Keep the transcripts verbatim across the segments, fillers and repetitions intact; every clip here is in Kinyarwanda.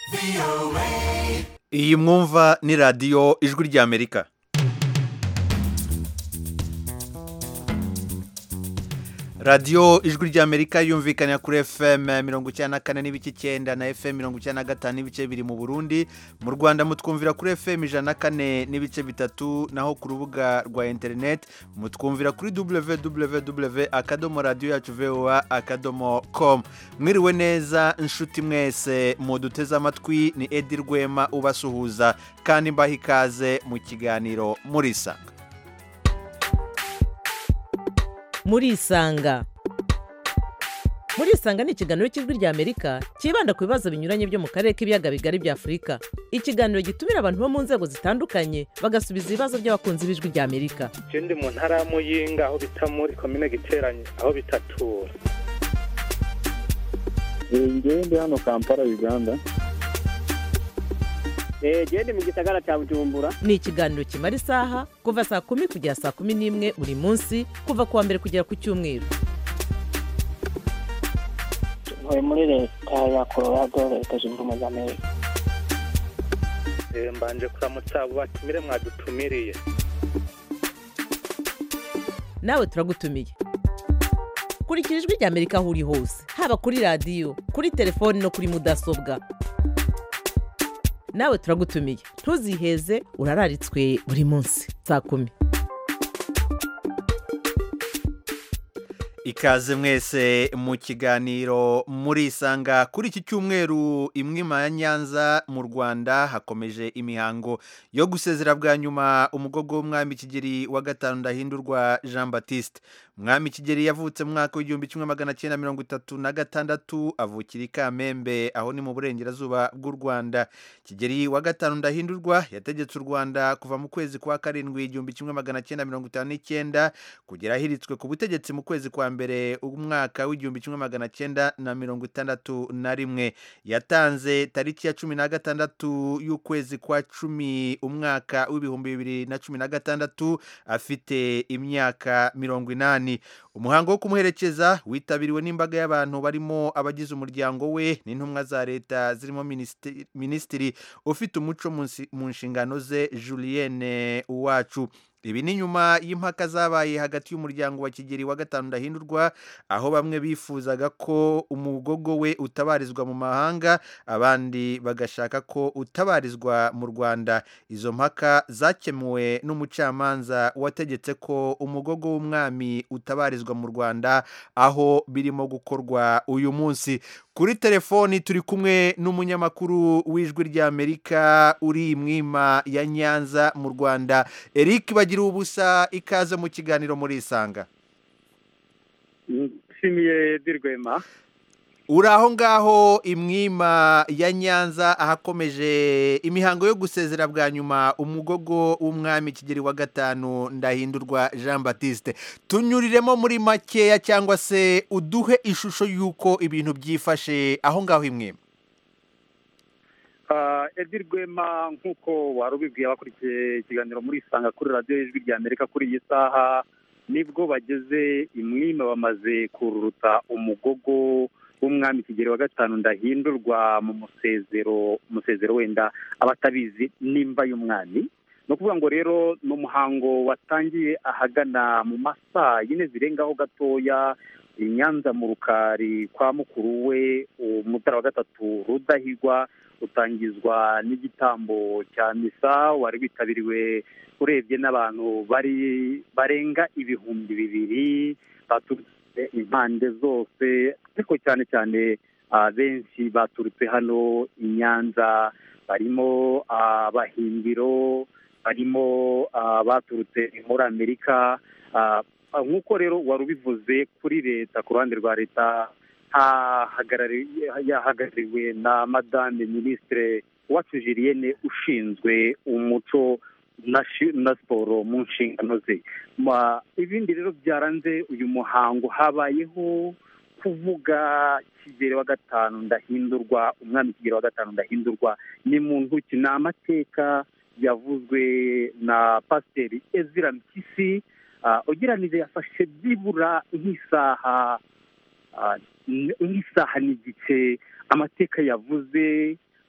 iyi mwumva ni radiyo ijwi ry'Amerika. radiyo ijwi ry'Amerika yumvikana kuri F M mirongo icyenda na kane n'ibice icyenda na F M mirongo icyenda na gatanu n'ibice biri mu Burundi. Mu Rwanda mutwumvira kuri F M ijana na kane n'ibice bitatu, naho ku rubuga rwa internet mutwumvira kuri w w w akadomo radio yacu voa akadomo com. Mwiriwe neza inshuti mwese muduteze amatwi, ni Edi Rwema ubasuhuza kandi mbaha ikaze mu kiganiro Murisanga. Murisanga Murisanga ni ikiganiro cy'ijwi ry'Amerika kibanda ku bibazo binyuranye byo mu karere k'ibiyaga bigari bya Afurika. Ikiganiro gitumira abantu bo mu nzego zitandukanye bagasubiza ibibazo by'abakunzi b'ijwi ry'Amerika. Je ndi mu ntara ya Muyinga aho bita muri commune Giteranye aho bitatura. Ngiye ndi hano Kampala Uganda. Eh je ndi mu gisagara cya Bujumbura. Ni ikiganiro kimara isaha kuva saa kumi kugera saa kumi n'imwe buri munsi kuva kuwa mbere kugera ku cyumweru. Ntuye muri leta ya Colorado, leta zunze ubumwe za Amerika. Eh mbanje kuramutsa abo batumire mwadutumiriye. Nawe turagutumiye. Kurikira ijwi ry'Amerika aho uri hose, haba kuri radiyo, kuri telefoni no kuri mudasobwa. Nawe turagutumiye, ntuziheze, urararitswe buri munsi saa kumi. Ikaze mwese mu kiganiro Murisanga. Kuri iki cyumweru imwima ya Nyanza mu Rwanda hakomeje imihango yo gusezera bwa nyuma umugogo w'umwami Kigeli wa gatanu Ndahindurwa Jean Baptiste. Mwami Kigeli yavutse mu mwaka w'igihumbi kimwe magana cyenda mirongo itatu na gatandatu, avukira i Kamembe aho ni mu burengerazuba bw'u Rwanda. Kigeli wa gatanu Ndahindurwa yategetse u Rwanda kuva mu kwezi kwa karindwi igihumbi kimwe magana cyenda mirongo itanu n'icyenda kugera ahiritswe ku butegetsi mu kwezi kwa mbere umwaka w'igihumbi kimwe magana cyenda na mirongo itandatu na rimwe. Yatanze tariki ya cumi na gatandatu y'ukwezi kwa cumi umwaka w'ibihumbi bibiri na cumi na gatandatu afite imyaka mirongo inani. Umuhango wo kumuherekeza witabiriwe n'imbaga y'abantu barimo abagize umuryango we n'intumwa za leta zirimo minisitiri, minisitiri ufite umuco mu nshingano ze Julienne Uwacu. Ibi ni nyuma y'impaka zabaye hagati y'umuryango wa Kigeli wa gatanu Ndahindurwa, aho bamwe bifuzaga ko umugogo we utabarizwa mu mahanga, abandi bagashaka ko utabarizwa mu Rwanda. Izo mpaka zakemuwe n'umucamanza wategetse ko umugogo w'umwami utabarizwa mu Rwanda, aho birimo gukorwa uyu munsi. Kuri telefoni turi kumwe n'umunyamakuru w'ijwi ry'Amerika uri imwima ya Nyanza mu Rwanda, Eric Bagira ubusa. Ikaze mu kiganiro Murisanga. Nshimiye Dirwema. Uri aho ngaho imwima ya Nyanza ahakomeje imihango yo gusezera bwa nyuma umugogo w'umwami Kigeli wa gatanu Ndahindurwa Jean Baptiste. Tunyuriremo muri makeya cyangwa se uduhe ishusho y'uko ibintu byifashe aho ngaho imwima. Uh, Edi Rwema, nk'uko wari ubibwiye abakurikiye ikiganiro Murisanga kuri radiyo y'ijwi ry'Amerika kuri iyi saha, nibwo bageze imwima bamaze kururuta umugogo w'umwami Kigeli wa gatanu Ndahindurwa mu musezero musezero wenda abatabizi nimba y'umwami. No kuvuga ngo rero no muhango watangiye ahagana mu masaa yine zirengaho gatoya i Nyanza mu Rukari kwa mukuru we Mutara wa gatatu Rudahigwa, utangizwa n'igitambo cya misa wari witabiriwe urebye n'abantu bari barenga ibihumbi bibiri baturutse impande zose, ariko cyane cyane benshi baturutse hano i Nyanza, barimo abahimbiro, barimo baturutse muri Amerika. Nk'uko rero wari ubivuze, kuri leta, ku ruhande rwa leta yahagarariwe na Madame Ministre Uwacu Julienne ushinzwe umuco na siporo mu nshingano ze. Ibindi rero byaranze uyu muhango, habayeho kuvuga Kigeli wa gatanu Ndahindurwa, umwami Kigeli wa gatanu Ndahindurwa ni muntu ki, ni amateka yavuzwe na Pasiteri Ezira Mpyisi. Ugereranije yafashe byibura nk'isaha nk'isaha n'igice amateka yavuze,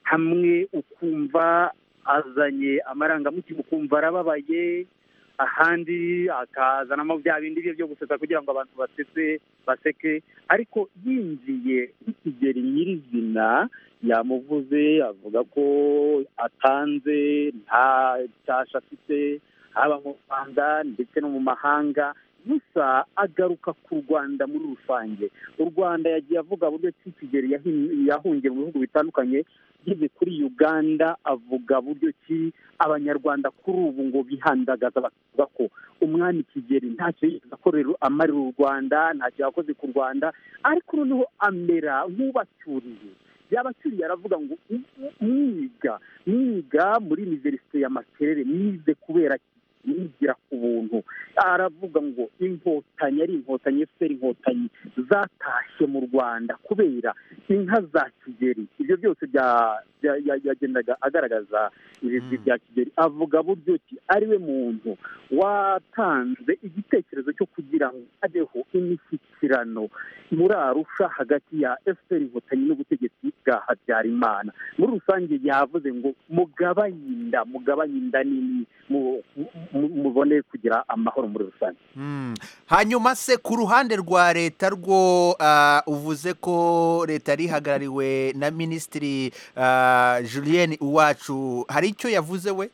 hamwe ukumva azanye amarangamutima ukumva arababaye, ahandi akazanamo bya bindi bye byo gusetsa kugira ngo abantu basetse baseke, ariko yinjiye nk'ikigeri nyirizina yamuvuze avuga ko atanze nta cyasha afite haba mu Rwanda ndetse no mu mahanga, gusa agaruka ku Rwanda muri rusange. U Rwanda yagiye avuga buryo ki Kigeli yahungiye mu bihugu bitandukanye, yigeze kuri Uganda avuga buryo ki abanyarwanda kuri ubu ngo bihandagaza bavuga ko umwami Kigeli ntacyo yigeze akorera amarira u Rwanda, ntacyo yakoze ku Rwanda, ariko noneho amera nk'ubacyuriye. Yabacyuriye aravuga ngo mwiga mwiga muri Universite ya Makerere mwize kubera yigira ku buntu. Aravuga ngo inkotanyi ari inkotanyi efuperi inkotanyi zatashye mu Rwanda kubera inka za Kigeli. Ibyo byose yagendaga agaragaza ibigwi bya Kigeli, avuga buryo ki ari we muntu watanze igitekerezo cyo kugira ngo habeho imishyikirano muri Arusha hagati ya efuperi inkotanyi n'ubutegetsi bwa Habyarimana. Muri rusange yavuze ngo mugabanye inda mugabanye inda nini mubone kugira amahoro muri rusange. Hanyuma se ku ruhande rwa leta rwo uvuze ko leta yari ihagarariwe na Minisitiri Julienne Uwacu, hari icyo yavuze we?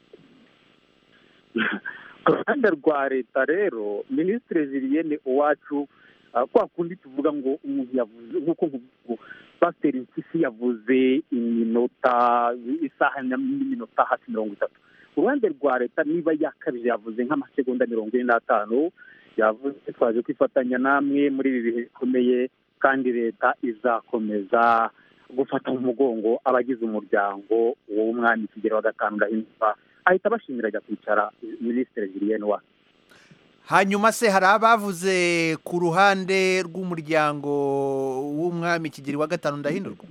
Ku ruhande rwa leta rero Minisitiri Julienne Uwacu, kwa kundi tuvuga ngo umuntu yavuze nk'uko Pasiteri Mpyisi yavuze iminota isaha n'iminota hafi mirongo itatu. Uruhande rwa leta niba yakabije yavuze nk'amasegonda mirongo ine n'atanu, yavuze twaje kwifatanya namwe muri ibi bihe bikomeye kandi leta izakomeza gufata mu mugongo abagize umuryango w'umwami Kigeli wa gatanu Ndahindurwa. Ahita abashimira ajya kwicara Minisitiri Julienne Uwacu. Hanyuma se hari abavuze ku ruhande rw'umuryango w'umwami Kigeli wa gatanu Ndahindurwa?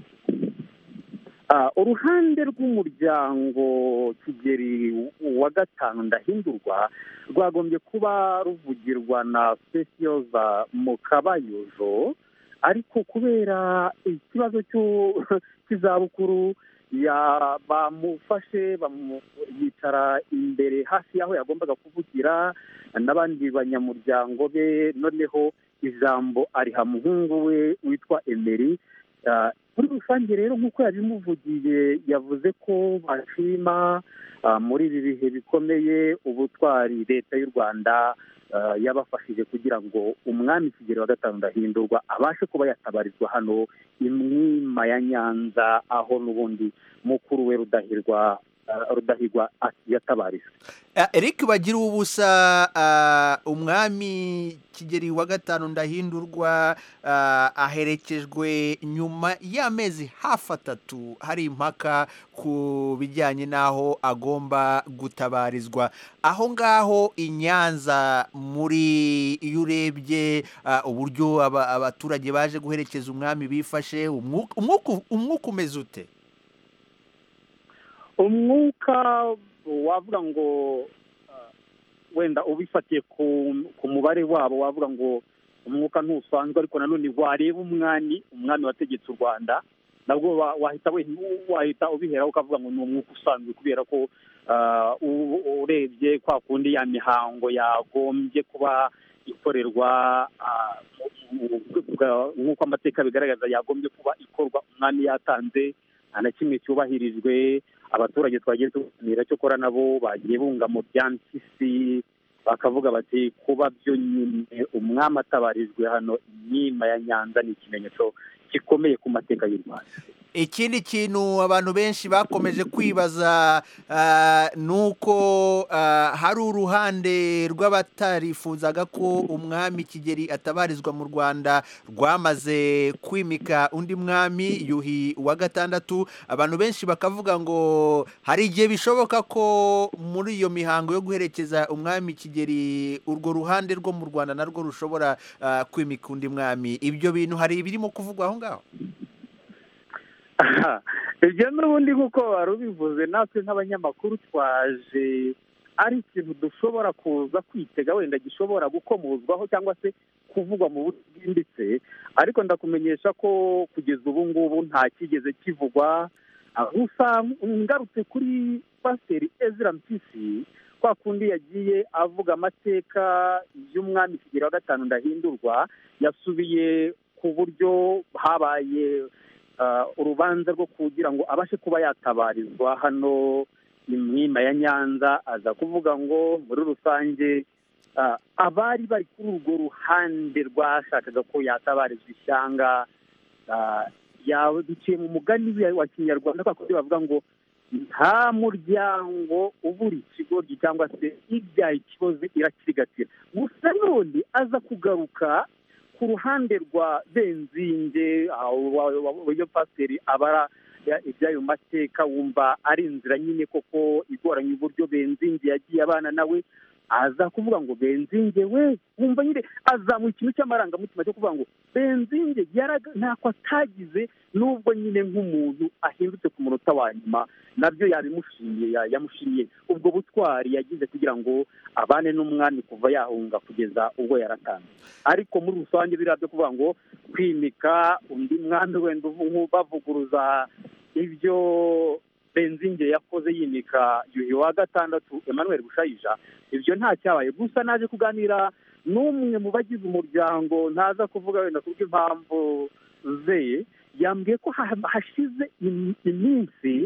Uruhande rw'umuryango Kigeli wa gatanu Ndahindurwa rwagombye kuba ruvugirwa na Specioza Mukabayojo, ariko kubera ikibazo cy'izabukuru bamufashe yicara imbere hafi y'aho yagombaga kuvugira n'abandi banyamuryango be, noneho ijambo ariha muhungu we witwa Emery. Muri rusange rero nk'uko yabimuvugiye yavuze ko bashima muri ibi bihe bikomeye ubutwari leta y'u Rwanda yabafashije kugira ngo umwami Kigeli wa gatanu Ndahindurwa abashe kuba yatabarizwa hano imwima ya Nyanza, aho n'ubundi mukuru we Rudahigwa Rudahigwa yatabarijwe. Eric bagira ubusa, umwami Kigeli wa gatanu Ndahindurwa aherekejwe nyuma y'amezi hafi atatu hari impaka ku bijyanye n'aho agomba gutabarizwa. Aho ngaho i Nyanza muri iyo urebye uburyo abaturage baje guherekeza umwami bifashe, umwuka umeze ute? Umwuka wavuga ngo wenda ubifatiye ku mubare wabo wavuga ngo umwuka ntusanzwe, ariko nanone wareba umwami umwami wategetse u Rwanda nabwo wahita wahita ubiheraho ukavuga ngo ni umwuka usanzwe, kubera ko urebye kwa kundi ya mihango yagombye kuba ikorerwa nk'uko amateka bigaragaza yagombye kuba ikorwa umwami yatanze, nta na kimwe cyubahirijwe. Abaturage twagiye tuganira cyo kora nabo bagiye bunga mu byampyisi bakavuga bati kuba byo nyine umwami atabarijwe hano inkima ya Nyanza ni ikimenyetso gikomeye ku mateka y'u Rwanda. Ikindi kintu abantu benshi bakomeje kwibaza nuko hari uruhande rw'abatarifuzaga ko umwami Kigeli atabarizwa mu Rwanda rwamaze kwimika undi mwami Yuhi wa gatandatu. Abantu benshi bakavuga ngo hari igihe bishoboka ko muri iyo mihango yo guherekeza umwami Kigeli urwo ruhande rwo mu Rwanda narwo rushobora kwimika undi mwami. Ibyo bintu hari ibirimo kuvugwa aho ngaho? Ibyo n'ubundi nk'uko wari ubivuze natwe nk'abanyamakuru twaje ari ikintu dushobora kuza kwitega, wenda gishobora gukomozwaho cyangwa se kuvugwa mu buryo bwimbitse, ariko ndakumenyesha ko kugeza ubu ngubu nta kigeze kivugwa gusa ngarutse kuri pasiteri Ezra Mpyisi kwa kundi yagiye avuga amateka y'umwami Kigeli wa gatanu Ndahindurwa, yasubiye ku buryo habaye urubanza rwo kugira ngo abashe kuba yatabarizwa hano imwima ya Nyanza. Aza kuvuga ngo muri rusange abari bari kuri urwo ruhande rwashakaga ko yatabarizwa ishyanga yaduciye mu mugani wa kinyarwanda kwa kundi bavuga ngo nta muryango ubura ikigoryi cyangwa se ibyaye ikiboze irakirigatira. Gusa none aza kugaruka ku ruhande rwa Benzinge, iyo pasiteri abara ibyayo mateka wumva ari inzira nyine koko igoranye uburyo Benzinge yagiye abana nawe. Aza kuvuga ngo Benzinge we wumva nyine azamuye ikintu cy'amarangamutima cyo kuvuga ngo Benzinge ntako atagize, nubwo nyine nk'umuntu ahindutse ku munota wa nyuma nabyo yabimushimiye, yamushimiye ubwo butwari yagize kugira ngo abane n'umwami kuva yahunga kugeza ubwo yaratanze. Ariko muri rusange biriya byo kuvuga ngo kwimika undi mwami wenda bavuguruza ibyo Benzinge yakoze yimika Yuhi wa gatandatu Emmanuel Bushayija, ibyo nta cyabaye. Gusa naje kuganira n'umwe mu bagize umuryango, ntaza kuvuga wenda kubw'impamvu ze, yambwiye ko hashize iminsi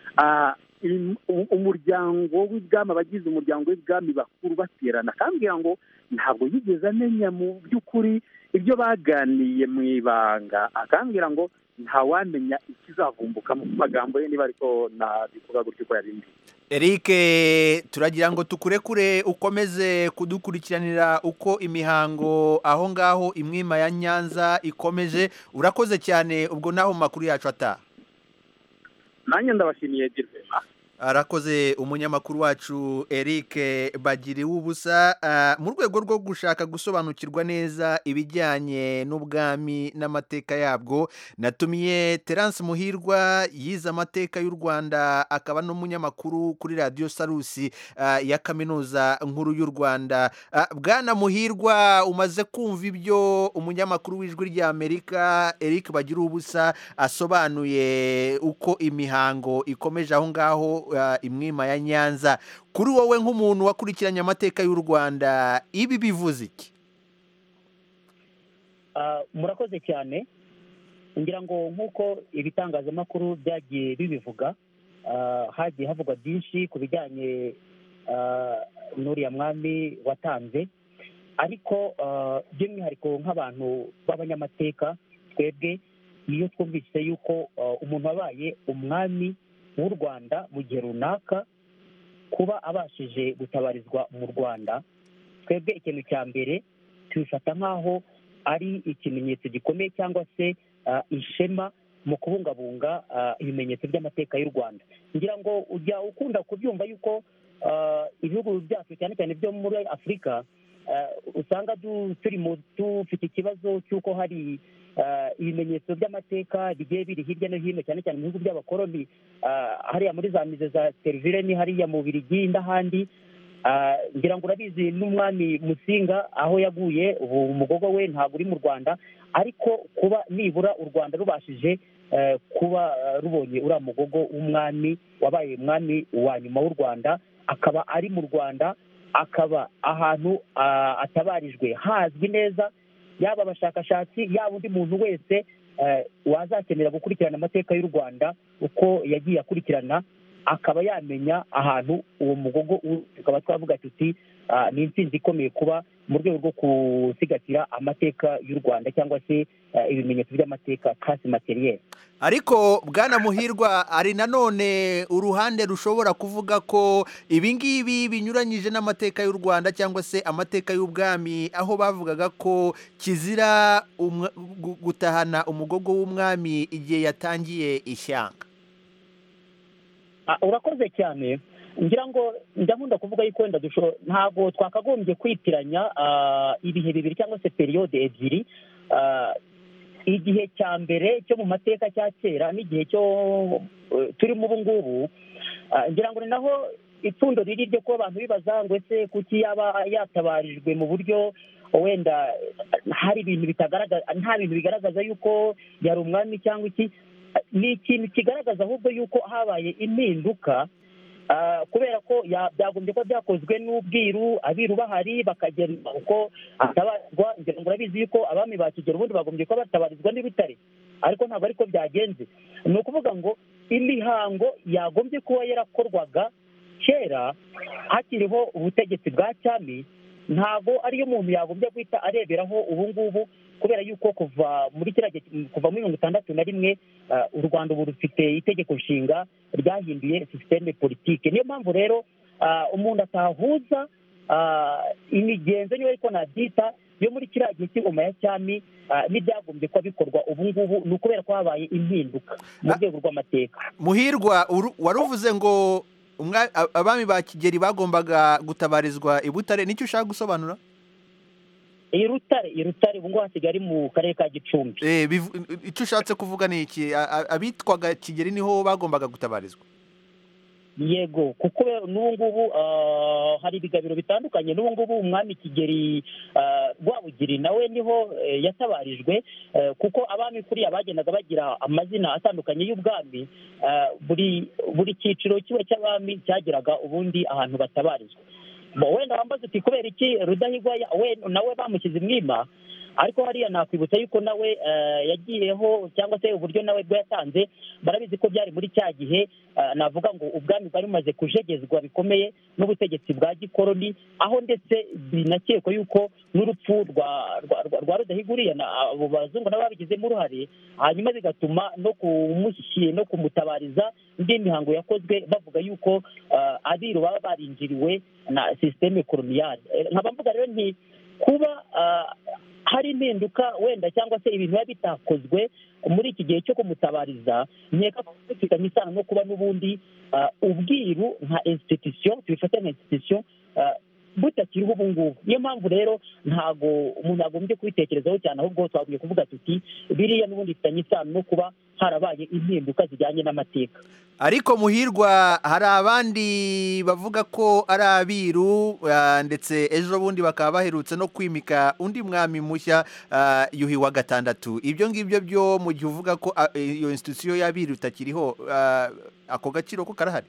umuryango w'ibwami, abagize umuryango w'ibwami bakuru baterana, akambwira ngo ntabwo yigeze amenya mu by'ukuri ibyo baganiye mu ibanga, akambwira ngo ntawamenya ikizavumbuka mu magambo ye niba ariko nabivuga gutyo ko yarindi. Eric, turagira ngo tukurekure ukomeze kudukurikiranira uko imihango aho ngaho imwima ya Nyanza ikomeje. Urakoze cyane, ubwo naho makuru yacu ata. Nanjye ndabashimiye Dirvema. Arakoze umunyamakuru wacu Eric Bagiriwubusa. Uh, mu rwego rwo gushaka gusobanukirwa neza ibijyanye n'ubwami n'amateka yabwo, natumiye Terence Muhirwa, yize amateka y'u Rwanda akaba n'umunyamakuru kuri Radio Salusi uh, ya Kaminuza Nkuru y'u Rwanda. Uh, Bwana Muhirwa, umaze kumva ibyo umunyamakuru w'Ijwi rya Amerika Eric Bagiriwubusa asobanuye uko imihango ikomeje aho ngaho imwima ya Nyanza. Kuri wowe nk'umuntu wakurikiranye amateka y'u Rwanda, ibi bivuze iki? Murakoze cyane. Ngira ngo nk'uko ibitangazamakuru byagiye bibivuga, hagiye havugwa byinshi ku bijyanye n'uriya mwami watanze, ariko by'umwihariko nk'abantu b'abanyamateka twebwe, iyo twumvise yuko umuntu wabaye umwami w'u Rwanda mu gihe runaka kuba abashije gutabarizwa mu Rwanda, twebwe ikintu cya mbere tubifata nk'aho ari ikimenyetso gikomeye cyangwa se ishema mu kubungabunga ibimenyetso by'amateka y'u Rwanda. Ngira ngo ujya ukunda kubyumva yuko ibihugu byacu cyane cyane byo muri Afurika usanga turi dufite ikibazo cy'uko hari ibimenyetso by'amateka bigiye biri hirya no hino, cyane cyane mu bihugu by'abakoloni, hariya muri za mize za Servileni, hariya mu Bubiligi n'ahandi. Ngira ngo urabizi n'umwami Musinga aho yaguye, ubu umugogo we ntabwo uri mu Rwanda, ariko kuba nibura u Rwanda rubashije kuba rubonye uriya mugogo w'umwami wabaye umwami wa nyuma w'u Rwanda, akaba ari mu Rwanda, akaba ahantu atabarijwe hazwi neza, yaba abashakashatsi yaba undi muntu wese wazakenera gukurikirana amateka y'u Rwanda uko yagiye akurikirana, akaba yamenya ahantu uwo mugogo. Tukaba twavuga tuti ni intsinzi ikomeye kuba mu rwego rwo gusigasira amateka y'u Rwanda cyangwa se ibimenyetso by'amateka kasi materiel. Ariko Bwana Muhirwa, ari nanone uruhande rushobora kuvuga ko ibi ngibi binyuranyije n'amateka y'u Rwanda cyangwa se amateka y'ubwami, aho bavugaga ko kizira gutahana umugogo w'umwami igihe yatangiye ishyanga. Urakoze cyane. Ngira ngo ndakunda kuvuga yuko wenda ntabwo twakagombye kwitiranya ibihe bibiri cyangwa se periyode ebyiri, igihe cya mbere cyo mu mateka cya kera n'igihe cyo turimo ubu ngubu. Ngira ngo ni naho ipfundo riri ryo kuba abantu bibaza ngo ese kuki yaba yatabarijwe mu buryo wenda hari ibintu bitagaragaza, nta bintu bigaragaza yuko yari umwami cyangwa iki. ni ikintu kigaragaza ahubwo yuko habaye impinduka, kubera ko byagombye kuba byakozwe n'ubwiru, abiru bahari bakagera uko atabarizwa. ngira ngo urabizi yuko abami ba Kigeli ubundi bagombye kuba batabarizwa n'ibitare, ariko ntabwo ariko byagenze. ni ukuvuga ngo imihango yagombye kuba yarakorwaga kera hakiriho ubutegetsi bwa cyami, ntabwo ariyo muntu yagombye guhita areberaho ubu ngubu, kubera yuko kuva muri kiriya kuva muri mirongo itandatu na rimwe u Rwanda ubu rufite itegeko nshinga ryahinduye sisiteme politike. niyo mpamvu rero umuntu atahuza imigenzo niyo ariko nabyita yo muri kiriya gihe cy'ingoma ya cyami n'ibyagombye kuba bikorwa ubu ngubu, ni ukubera ko habaye impinduka mu rwego rw'amateka. Muhirwa, wari uvuze ngo abami ba Kigeli bagombaga gutabarizwa i Butare, nicyo ushaka gusobanura? i Rutare i Rutare ubu ngubu hasigaye ari mu karere ka Gicumbi. icyo ushatse kuvuga ni iki? Abitwaga Kigeli niho bagombaga gutabarizwa? Yego, kuko n'ubu ngubu hari ibigabiro bitandukanye. n'ubu ngubu umwami Kigeli Rwabugiri nawe niho yatabarijwe, kuko abami kuriya bagendaga bagira amazina atandukanye y'ubwami. buri buri cyiciro kiba cy'abami cyagiraga ubundi ahantu batabarizwa. wenda wambaze uti kubera iki Rudahigwa nawe bamushyize imwima, ariko hariya nakwibutsa yuko nawe yagiyeho, cyangwa se uburyo nawe bwo yatanze, barabizi ko byari muri cya gihe navuga ngo ubwami bwari bumaze kujegezwa bikomeye n'ubutegetsi bwa gikoroni, aho ndetse binakekwa yuko n'urupfu rwa Rudahigwa uriya abo bazungu nabo babigizemo uruhare, hanyuma bigatuma no kumushyira no kumutabariza indi mihango yakozwe bavuga yuko abiru baba barinjiriwe na sisiteme koloniyale. nkaba mvuga rero nti kuba hari impinduka wenda cyangwa se ibintu biba bitakozwe muri iki gihe cyo kumutabariza, nkeka ko bifitanye isano no kuba n'ubundi ubwiru nka institution, tubifata nka institution butakiriho ubu ngubu. niyo mpamvu rero ntabwo umuntu yagombye kubitekerezaho cyane, ahubwo twagombye kuvuga tuti biriya n'ubundi bifitanye isano no kuba harabaye impinduka zijyanye n'amateka. Ariko Muhirwa, hari abandi bavuga ko ari abiru, ndetse ejo bundi bakaba baherutse no kwimika undi mwami mushya, Yuhi wa gatandatu. ibyo ngibyo byo mu gihe uvuga ko iyo institution y'abiru itakiriho, ako gaciro ko karahari?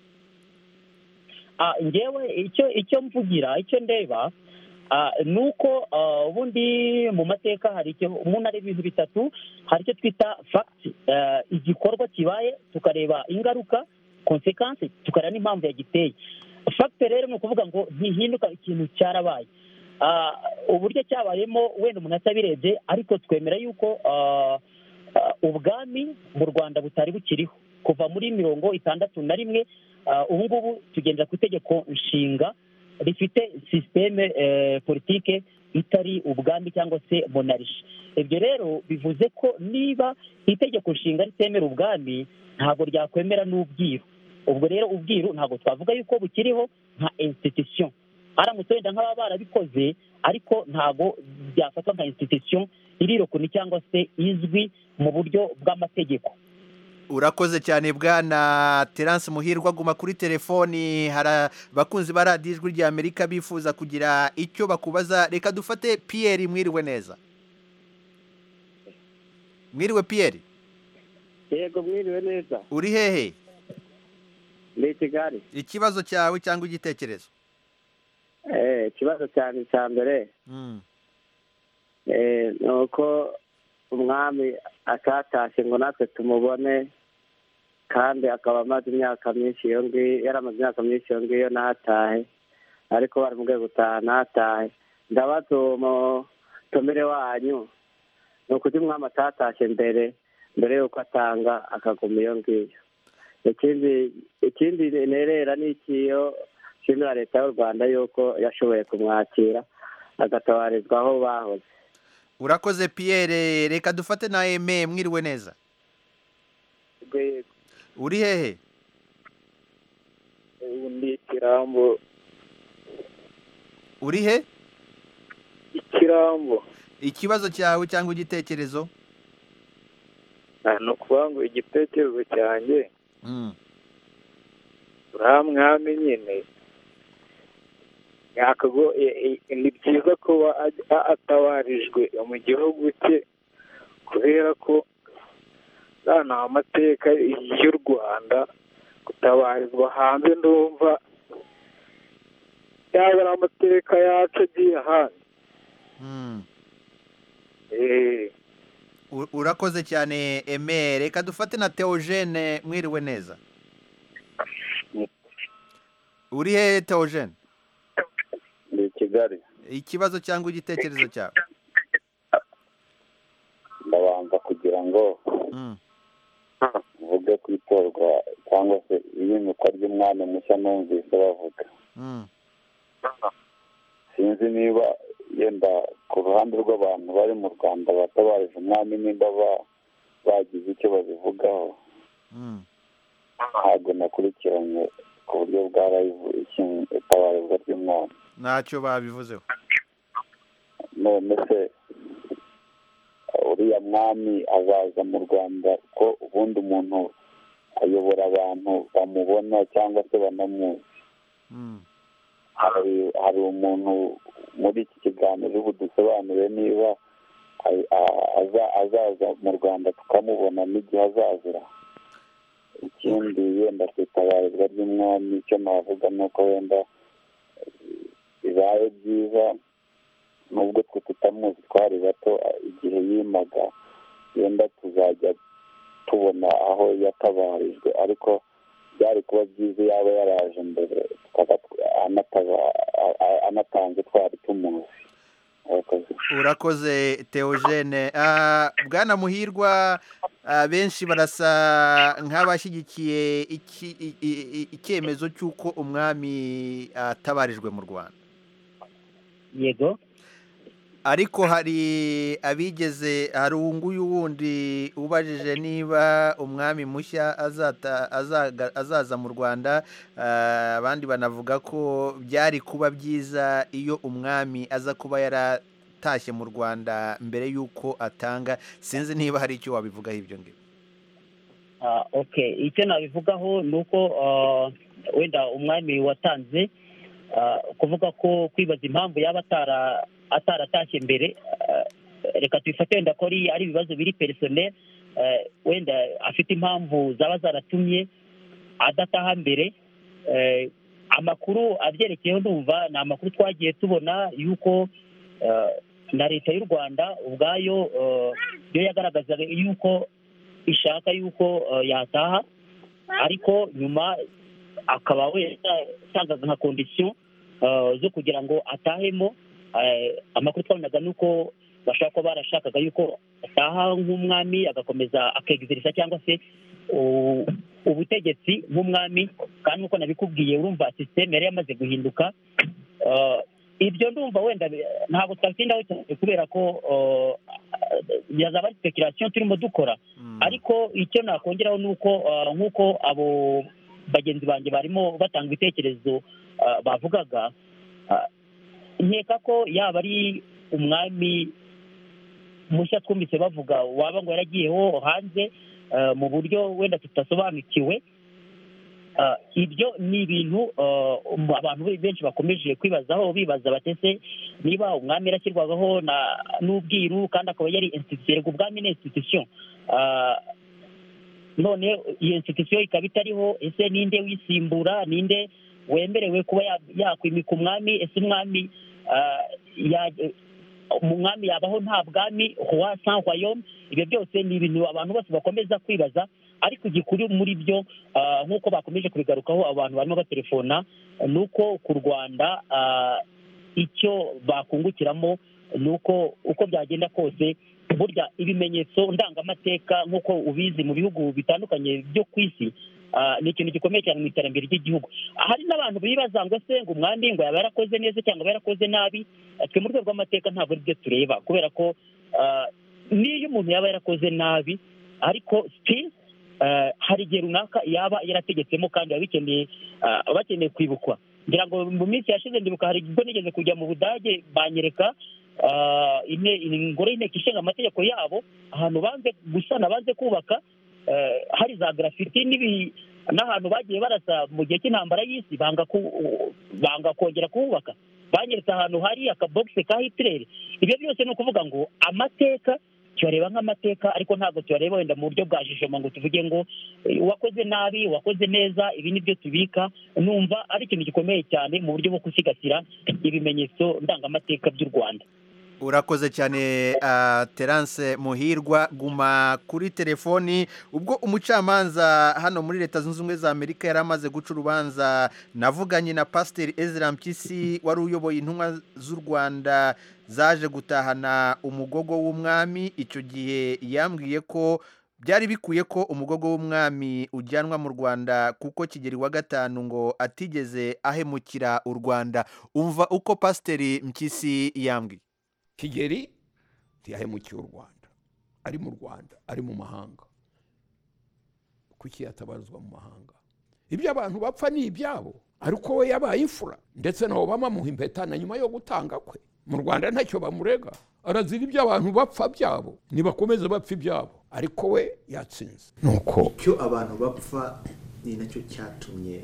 ngewe icyo icyo mvugira icyo ndeba ni uko ubundi mu mateka hari umuntu ari ibintu bitatu. hari icyo twita fagiti, igikorwa kibaye tukareba ingaruka konsekansi, tukareba n'impamvu yagiteye. fagiti rero ni ukuvuga ngo ntihinduka ikintu cyarabaye, uburyo cyabayemo wenda umuntu atabirebye, ariko twemera yuko ubwami mu Rwanda butari bukiriho kuva muri mirongo itandatu na rimwe. ubu ngubu tugendera ku itegeko nshinga rifite sisiteme politike itari ubwami cyangwa se monarshi. ibyo rero bivuze ko niba itegeko nshinga ritemera ubwami, ntabwo ryakwemera n'ubwiru. ubwo rero ubwiru ntabwo twavuga yuko bukiriho nka institution. haramutse wenda nk'ababa barabikoze, ariko ntabwo byafatwa nka institution irirokoni cyangwa se izwi mu buryo bw'amategeko. Urakoze cyane Bwana Terence Muhirwa, guma kuri telefoni. hari abakunzi ba radiyo ijwi rya Amerika bifuza kugira icyo bakubaza. Reka dufate Pierre. Mwiriwe neza? Mwiriwe Pierre? Yego, mwiriwe neza. Uri hehe? Ni Kigali. Ikibazo cyawe cyangwa igitekerezo? Eh, ikibazo cyane cya mbere mm. eh nuko umwami atatashye ngo natwe tumubone, kandi akaba amaze imyaka myinshi iyo ngiyo, yaramaze imyaka myinshi iyo ngiyo natahe, ariko bari mu rwego gutaha natahe. ndabaza umutumire wanyu, ni ukuti umwami atatashye mbere mbere y'uko atanga akaguma iyo ngiyo. ikindi ikindi nerera ni ikiyo shimira leta y'u Rwanda yuko yashoboye kumwakira agatabarizwa aho bahoze. Urakoze Pierre. Reka dufate na Aime. Mwiriwe neza? Yego. Uri hehe? Undi Kirambo. Uri he? Ikirambo. Ikibazo cyawe cyangwa igitekerezo? No kuvuga ngo igitekerezo cyanjye, mm. uriya mwami nyine yakago ni byiza kuba atabarijwe mu gihugu cye, kubera ko ni amateka y'u Rwanda gutabarizwa hanze, ndumva yaba ari amateka yacu agiye ahandi. Urakoze cyane Aime. Reka dufate na Theogene. Mwiriwe neza. Uri he Theogene? Ndi Kigali. Ikibazo cyangwa igitekerezo cyawe? Ndabanza kugira ngo uvuge ku itorwa cyangwa se iyimikwa ry'umwami mushya numvise bavuga. Sinzi niba yenda ku ruhande rw'abantu bari mu Rwanda batabarije umwami nimba bagize icyo babivugaho. Ntabwo nakurikiranye ku buryo bwa live itabarizwa ry'umwami. Ntacyo babivuzeho. None se uriya mwami azaza mu Rwanda ko ubundi umuntu ayobora abantu bamubona cyangwa se banamuzi? Hari umuntu muri iki kiganiro budusobanure niba azaza mu Rwanda tukamubona n'igihe azazira. Ikindi yenda ku itabarizwa ry'umwami icyo navuga ni uko wenda bibaye byiza nubwo twe tutamuzi twari bato igihe yimaga, yenda tuzajya tubona aho yatabarijwe, ariko byari kuba byiza yaba yaraje mbere anatanze twari tumuzi. Urakoze Theogene. Bwana Muhirwa, benshi barasa nk'abashyigikiye icyemezo cy'uko umwami atabarijwe mu Rwanda. Yego. Ariko hari abigeze, hari unguyu wundi ubajije niba umwami mushya azaza mu Rwanda. Abandi banavuga ko byari kuba byiza iyo umwami aza kuba yaratashye mu Rwanda mbere y'uko atanga. Sinzi niba hari icyo wabivugaho ibyo ngibyo. Okay, icyo nabivugaho ni uko wenda umwami watanze kuvuga ko kwibaza impamvu yaba atara ataratashye mbere, reka tubifate wenda ko ari ibibazo biri personnel, wenda afite impamvu zaba zaratumye adataha mbere. Amakuru abyerekeyeho ndumva ni amakuru twagiye tubona yuko na leta y'u Rwanda ubwayo yo yagaragazaga yuko ishaka yuko yataha, ariko nyuma akaba wenda atangaza nka condition zo kugira ngo atahemo. Amakuru twabonaga ni uko bashaka ko barashakaga yuko ataha nk'umwami agakomeza akegizerisa cyangwa se ubutegetsi nk'umwami, kandi nk'uko nabikubwiye urumva sisiteme yari yamaze guhinduka. Ibyo ndumva wenda ntabwo twabitindaho cyane kubera ko yazaba ari speculation turimo dukora, ariko icyo nakongeraho ni uko nk'uko abo bagenzi banjye barimo batanga ibitekerezo bavugaga, nkeka ko yaba ari umwami mushya twumvise bavuga waba ngo yaragiyeho hanze mu buryo wenda tutasobanukiwe. Ibyo ni ibintu abantu benshi bakomeje kwibazaho, bibaza batese niba umwami yarashyirwagaho n'ubwiru kandi akaba yari institution. Ubwami ni institution, none iyo institution ikaba itariho. Ese ninde wisimbura, ninde wemerewe kuba yakwimika umwami? Ese umwami umwami yabaho nta bwami, roi sans royaume? Ibyo byose ni ibintu abantu bose bakomeza kwibaza, ariko igikuru muri byo nk'uko bakomeje kubigarukaho abantu barimo batelefona ni uko ku Rwanda icyo bakungukiramo ni uko uko byagenda kose burya ibimenyetso ndangamateka nk'uko ubizi mu bihugu bitandukanye byo ku isi ni ikintu gikomeye cyane mu iterambere ry'igihugu. Hari n'abantu bibaza ngo se ngo umwami ngo yaba yarakoze neza cyangwa yaba yarakoze nabi. Twe mu rwego rw'amateka ntabwo ari byo tureba, kubera ko n'iyo umuntu yaba yarakoze nabi ariko still hari igihe runaka yaba yarategetsemo kandi biba bikeneye bakeneye kwibukwa. Ngira ngo mu minsi yashize ndibuka hari ubwo nigeze kujya mu Budage banyereka ingoro y'inteko ishinga amategeko yabo, ahantu banze gusana banze kubaka, hari za grafiti n'ahantu bagiye barasa mu gihe cy'intambara y'isi banga kongera kuhubaka. Banyeretse ahantu hari akabogisi ka Hitler. Ibyo byose ni ukuvuga ngo amateka tuyareba nk'amateka ariko ntabwo tuyareba wenda mu buryo bwa jijoma ngo tuvuge ngo uwakoze nabi uwakoze neza ibi ni byo tubika. Numva ari ikintu gikomeye cyane mu buryo bwo gusigasira ibimenyetso ndangamateka by'u Rwanda. Urakoze cyane uh, Terence Muhirwa. Guma kuri telefoni. Ubwo umucamanza hano muri Leta Zunze Ubumwe za Amerika yari amaze guca urubanza, navuganye na Pasiteri Ezra Mpyisi wari uyoboye intumwa z'u Rwanda zaje gutahana umugogo w'umwami. Icyo gihe yambwiye ko byari bikuye ko umugogo w'umwami ujyanwa mu Rwanda kuko Kigeli wa gatanu ngo atigeze ahemukira u Rwanda. Umva uko Pasiteri Mpyisi yambwiye. Kigeli ntiyahemukiye u Rwanda, ari mu Rwanda, ari mu mahanga. Kuki yatabarizwa mu mahanga? Ibyo abantu bapfa ni ibyabo, ariko we yabaye imfura, ndetse nabo bamuha impeta na nyuma yo gutanga kwe. Mu Rwanda ntacyo bamurega, arazira ibyo abantu bapfa byabo, nibakomeze bapfa ibyabo, ariko we yatsinze. Nuko icyo abantu bapfa ni nacyo cyatumye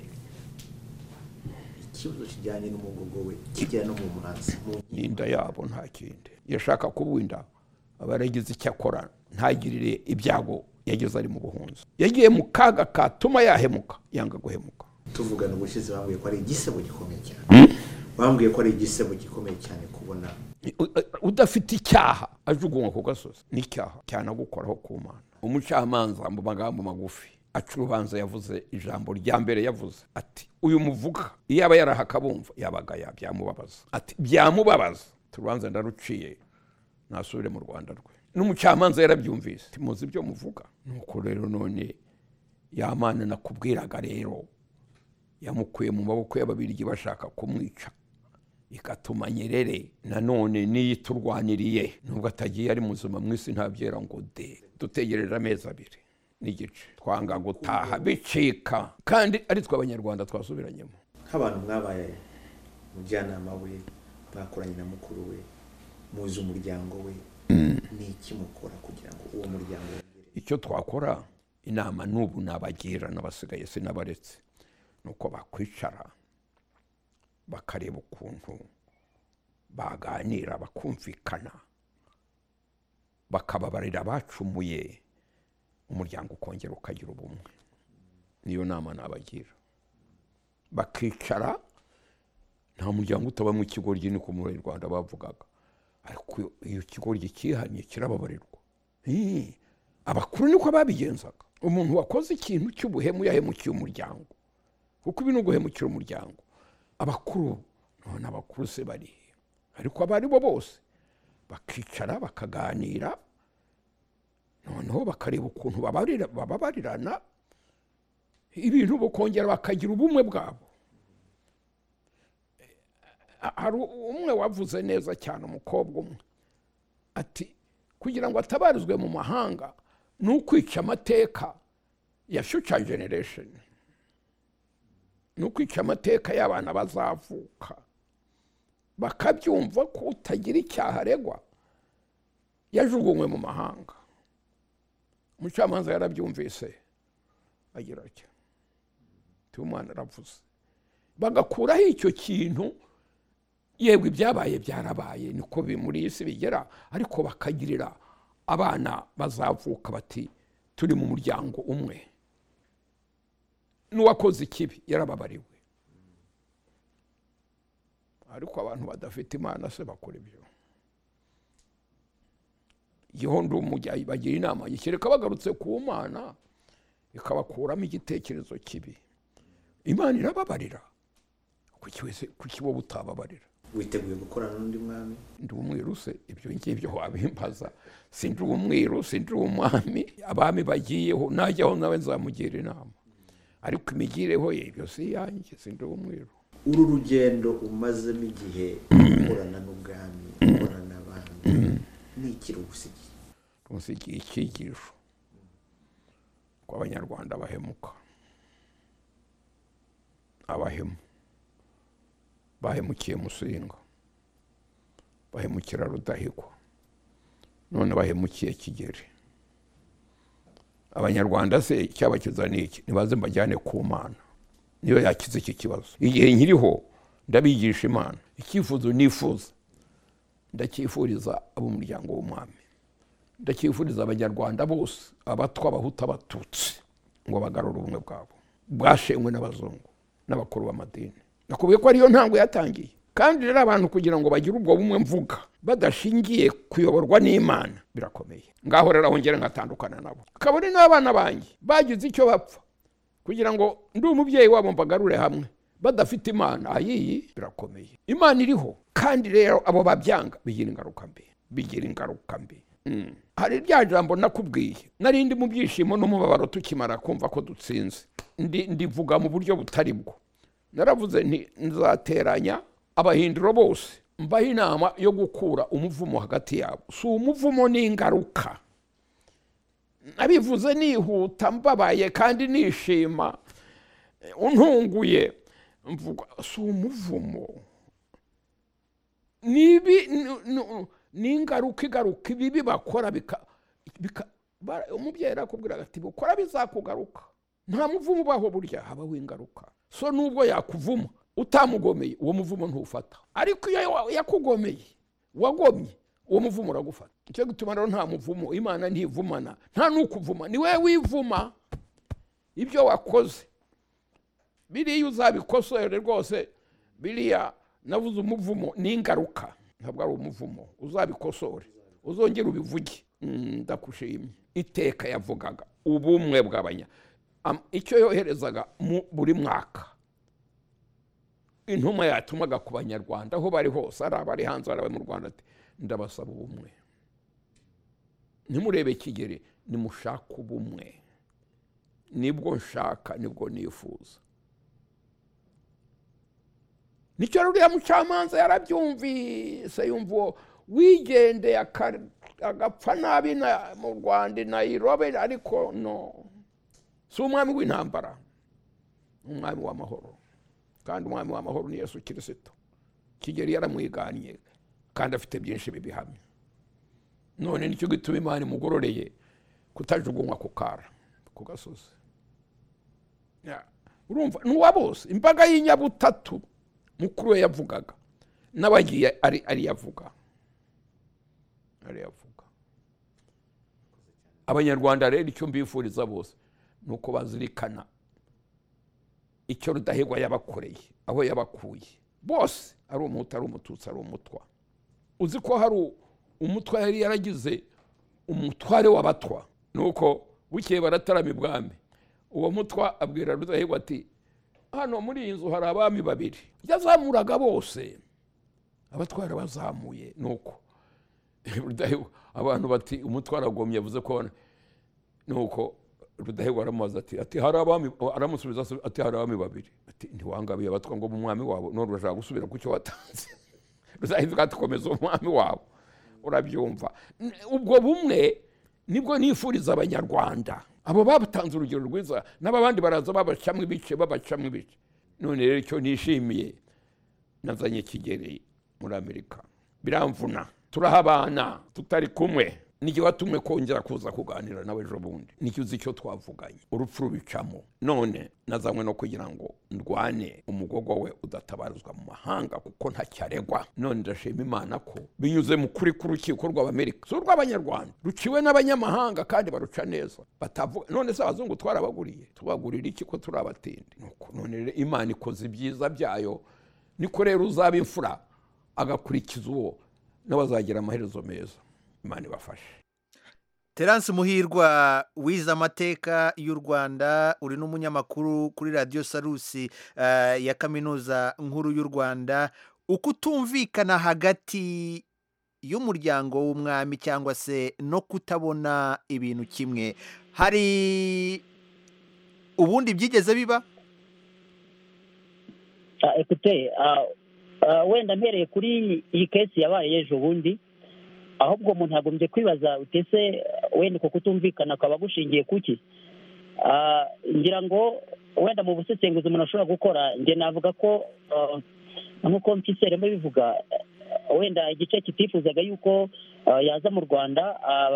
ikibazo kijyanye n'umugogo we kijya no mu muhanzi. N'inda yabo nta kindi yashaka kubuinda abaragize icyakora ntagirire ibyago yageze ari mu buhunzi. Yagiye mu kaga katuma yahemuka, yanga guhemuka. Tuvugana ubushize bambwiye ko ari igisebo gikomeye cyane. Bambwiye ko ari igisebo gikomeye cyane kubona udafite icyaha ajugunywa ku gasozi. Ni icyaha cyane gukoraho ku Mana. Umucamanza mu magambo magufi aca urubanza yavuze ijambo rya mbere, yavuze ati uyu muvuga iyaba yarahakabumva yabaga yabyamubabaza. Ati byamubabaza turubanza ndaruciye nasubire mu Rwanda rwe. N'umucamanza yarabyumvise, timuzi ibyo muvuga. Nuko rero none ya Mana nakubwiraga rero yamukuye mu maboko y'Ababirigi bashaka kumwica, ikatuma Nyerere nanone niyiturwaniriye nubwo atagiye ari muzima mwisi ntabyera ngo de. Dutegereje amezi abiri n'igice twanga gutaha bicika, kandi ari twe Abanyarwanda twasubiranyemo. Nk'abantu mwabaye mujyanama we, bakoranye na mukuru we, muzi umuryango we, ni iki mukora kugira ngo uwo muryango wongere? Icyo twakora inama n'ubu nabagira n'abasigaye sinabaretse, nuko bakwicara bakareba ukuntu baganira bakumvikana, bakababarira bacumuye, umuryango ukongera ukagira ubumwe. Niyo nama nabagira. Bakicara, nta muryango utaba mu kigoryi niko muri Rwanda bavugaga, ariko iyo kigoryi kihanye kirababarirwa. Eh, abakuru niko babigenzaga. Umuntu wakoze ikintu cy'ubuhemu yahemukiye umuryango, kuko ibintu guhemukira umuryango. Abakuru none abakuru se bari, ariko abari bo bose bakicara bakaganira, noneho bakareba ukuntu babarira bababarirana, ibintu bukongera bakagira ubumwe bwabo. Hari umwe wavuze neza cyane, umukobwa umwe ati kugira ngo atabarizwe mu mahanga n'ukwica amateka ya future generation, n'ukwica amateka y'abana bazavuka, bakabyumva ko utagira icyaha aregwa yajugunywe mu mahanga. Umucamanza yarabyumvise agira ati umwana aravuze, bagakuraho icyo kintu. Yego ibyabaye byarabaye, niko muri isi bigera, ariko bakagirira abana bazavuka bati turi mu muryango umwe, n'uwakoze ikibi yarababariwe. Ariko abantu badafite Imana se bakora ibyo. Gihondo umujyayi bagira inama yikireka bagarutse ku Mana ikabakuramo igitekerezo kibi. Imana irababarira. Kuki wese kuki bo butababarira? Witeguye gukorana n'undi mwami? Ndi umwiru se, ibyo ngibyo wabimbaza. Sindi umwiru, sindi umwami. Abami bagiyeho najyaho nawe nzamugira inama, ariko imigireho ye ibyo si yanjye, sindi umwiru. Uru rugendo umazemo igihe ukorana n'ubwami, ukorana n'abandi, ni iki rugusigiye? Rugusigiye icyigisho ko Abanyarwanda bahemuka, abahemu bahemukiye Musinga, bahemukira Rudahigwa, none bahemukiye Kigeli. Abanyarwanda se cyabakiza niki? Nibaze mbajyane ku Mana, niyo yakize iki kibazo. Igihe nkiriho ndabigisha Imana, icyifuzo nifuza ndacyifuriza abo muryango w'umwami, ndakifuriza abanyarwanda bose abatwa abahuta abatutsi ngo bagarure ubumwe bwabo bwashenywe n'abazungu n'abakuru b'amadini. Nakubwiye ko ariyo ntango yatangiye, kandi rero abantu kugira ngo bagire ubwo bumwe mvuga badashingiye kuyoborwa n'Imana birakomeye. Ngaho rero ahongera ngatandukana nabo, kabone n'abana banjye bagize icyo bapfa kugira ngo ndi umubyeyi wabo mbagarure hamwe badafite Imana, ayiyi birakomeye. Imana iriho, kandi rero abo babyanga bigira ingaruka mbi, bigira ingaruka mbi. Mm. Hari rya jambo nakubwiye nari ndi mu byishimo n'umubabaro tukimara kumva ko dutsinze, ndi ndivuga mu buryo butari bwo. Naravuze nti nzateranya abahinduro bose mbaho inama yo gukura umuvumo hagati yabo. Si umuvumo n'ingaruka, nabivuze nihuta mbabaye kandi nishima untunguye mvuga si umuvumo, nibi n'ingaruka igaruka ibibi bakora bika umubyeyi arakubwira ati bukora bizakugaruka. Nta muvumo ubaho, burya habaho ingaruka. So nubwo yakuvuma utamugomeye uwo muvumo ntufata, ariko iyo yakugomeye wagomye uwo muvumo uragufata. Icyo gituma rero nta muvumo, Imana ntivumana, nta n'ukuvuma, ni wewe wivuma ibyo wakoze. Biriya uzabikosore rwose, biriya navuze umuvumo n'ingaruka, ntabwo ari umuvumo. Uzabikosore uzongera ubivuge. Ndakushimye. Iteka yavugaga ubumwe bw'abanya, icyo yoherezaga buri mwaka intumwa yatumaga ku banyarwanda aho bari hose, ari abari hanze ari mu Rwanda, ati ndabasaba ubumwe, ntimurebe Kigeli, nimushaka ubumwe. Nibwo nshaka, nibwo nifuza. Nicyo ruriya mucamanza yarabyumvise, yumva uwo wigendeye agapfa nabi mu Rwanda Nairobi, ariko no, si umwami w'intambara, umwami w'amahoro, kandi umwami w'amahoro ni Yesu Kristo. Kigeli yaramwiganye kandi afite byinshi bibihamya. None nicyo gituma Imana imugororeye kutajugunywa ku kara ku gasozi. Urumva n'uwa bose, imbaga y'inyabutatu mukuru we yavugaga n'abagiye ari ari yavuga ari yavuga. Abanyarwanda rero icyo mbifuriza bose nuko bazirikana icyo Rudahigwa yabakoreye, aho yabakuye bose, ari umuhutu ari umututsi ari umutwa. Uzi ko hari umutwa yari yaragize umutware w'abatwa, nuko bukeye baratarama ibwami. Uwo mutwa abwira Rudahigwa ati hano muri iyi nzu hari abami babiri. Yazamuraga bose, abatwara bazamuye. Nuko Rudahigwa abantu bati umutwara agomye, yavuze ko nuko Rudahigwa aramubaza ati ati hari abami, aramusubiza ati hari abami babiri. Ati ntiwangabiye abatwa ngo mu mwami wabo, none urashaka gusubira ku cyo watanze. Rudahigwa atukomeza umwami wabo. Urabyumva? Ubwo bumwe nibwo nifuriza abanyarwanda. Abo babutanze urugero rwiza, n'abandi baraza babacamwe ibice babacamwe ibice. None rero icyo nishimiye, nazanye Kigeli muri Amerika, biramvuna, turahabana tutari kumwe. Niki watumwe kongera kuza kuganira nawe ejo bundi, niki uzi icyo twavuganye, urupfu rubicamo. None nazanywe no kugira ngo ndwane umugogo we udatabarizwa mu mahanga, kuko ntacyaregwa. None ndashima Imana ko binyuze mu kuri k'urukiko rw'Amerika, so rw'abanyarwanda, ruciwe n'abanyamahanga kandi baruca neza, batavuga. None se abazungu twarabaguriye, tubagurira iki ko turabatindi? Nuko none rero Imana ikoze ibyiza byayo, niko rero uzaba imfura agakurikiza uwo n'abazagira amaherezo meza. Imana ibafashe. Terence Muhirwa, wize amateka y'u Rwanda, uri n'umunyamakuru kuri Radio Salusi uh, ya Kaminuza Nkuru y'u Rwanda. Ukutumvikana hagati y'umuryango w'umwami cyangwa se no kutabona ibintu kimwe, hari ubundi byigeze biba? Uh, ekute uh, uh, wenda mpereye kuri iyi case yabaye ejo bundi, ahubwo umuntu agombye kwibaza utese wenda ko kutumvikana akaba gushingiye kuki. Ngira ngo wenda mu busesenguzi umuntu ashobora gukora, nge navuga ko nk'uko Mfiseremo bivuga, wenda igice kitifuzaga yuko yaza mu Rwanda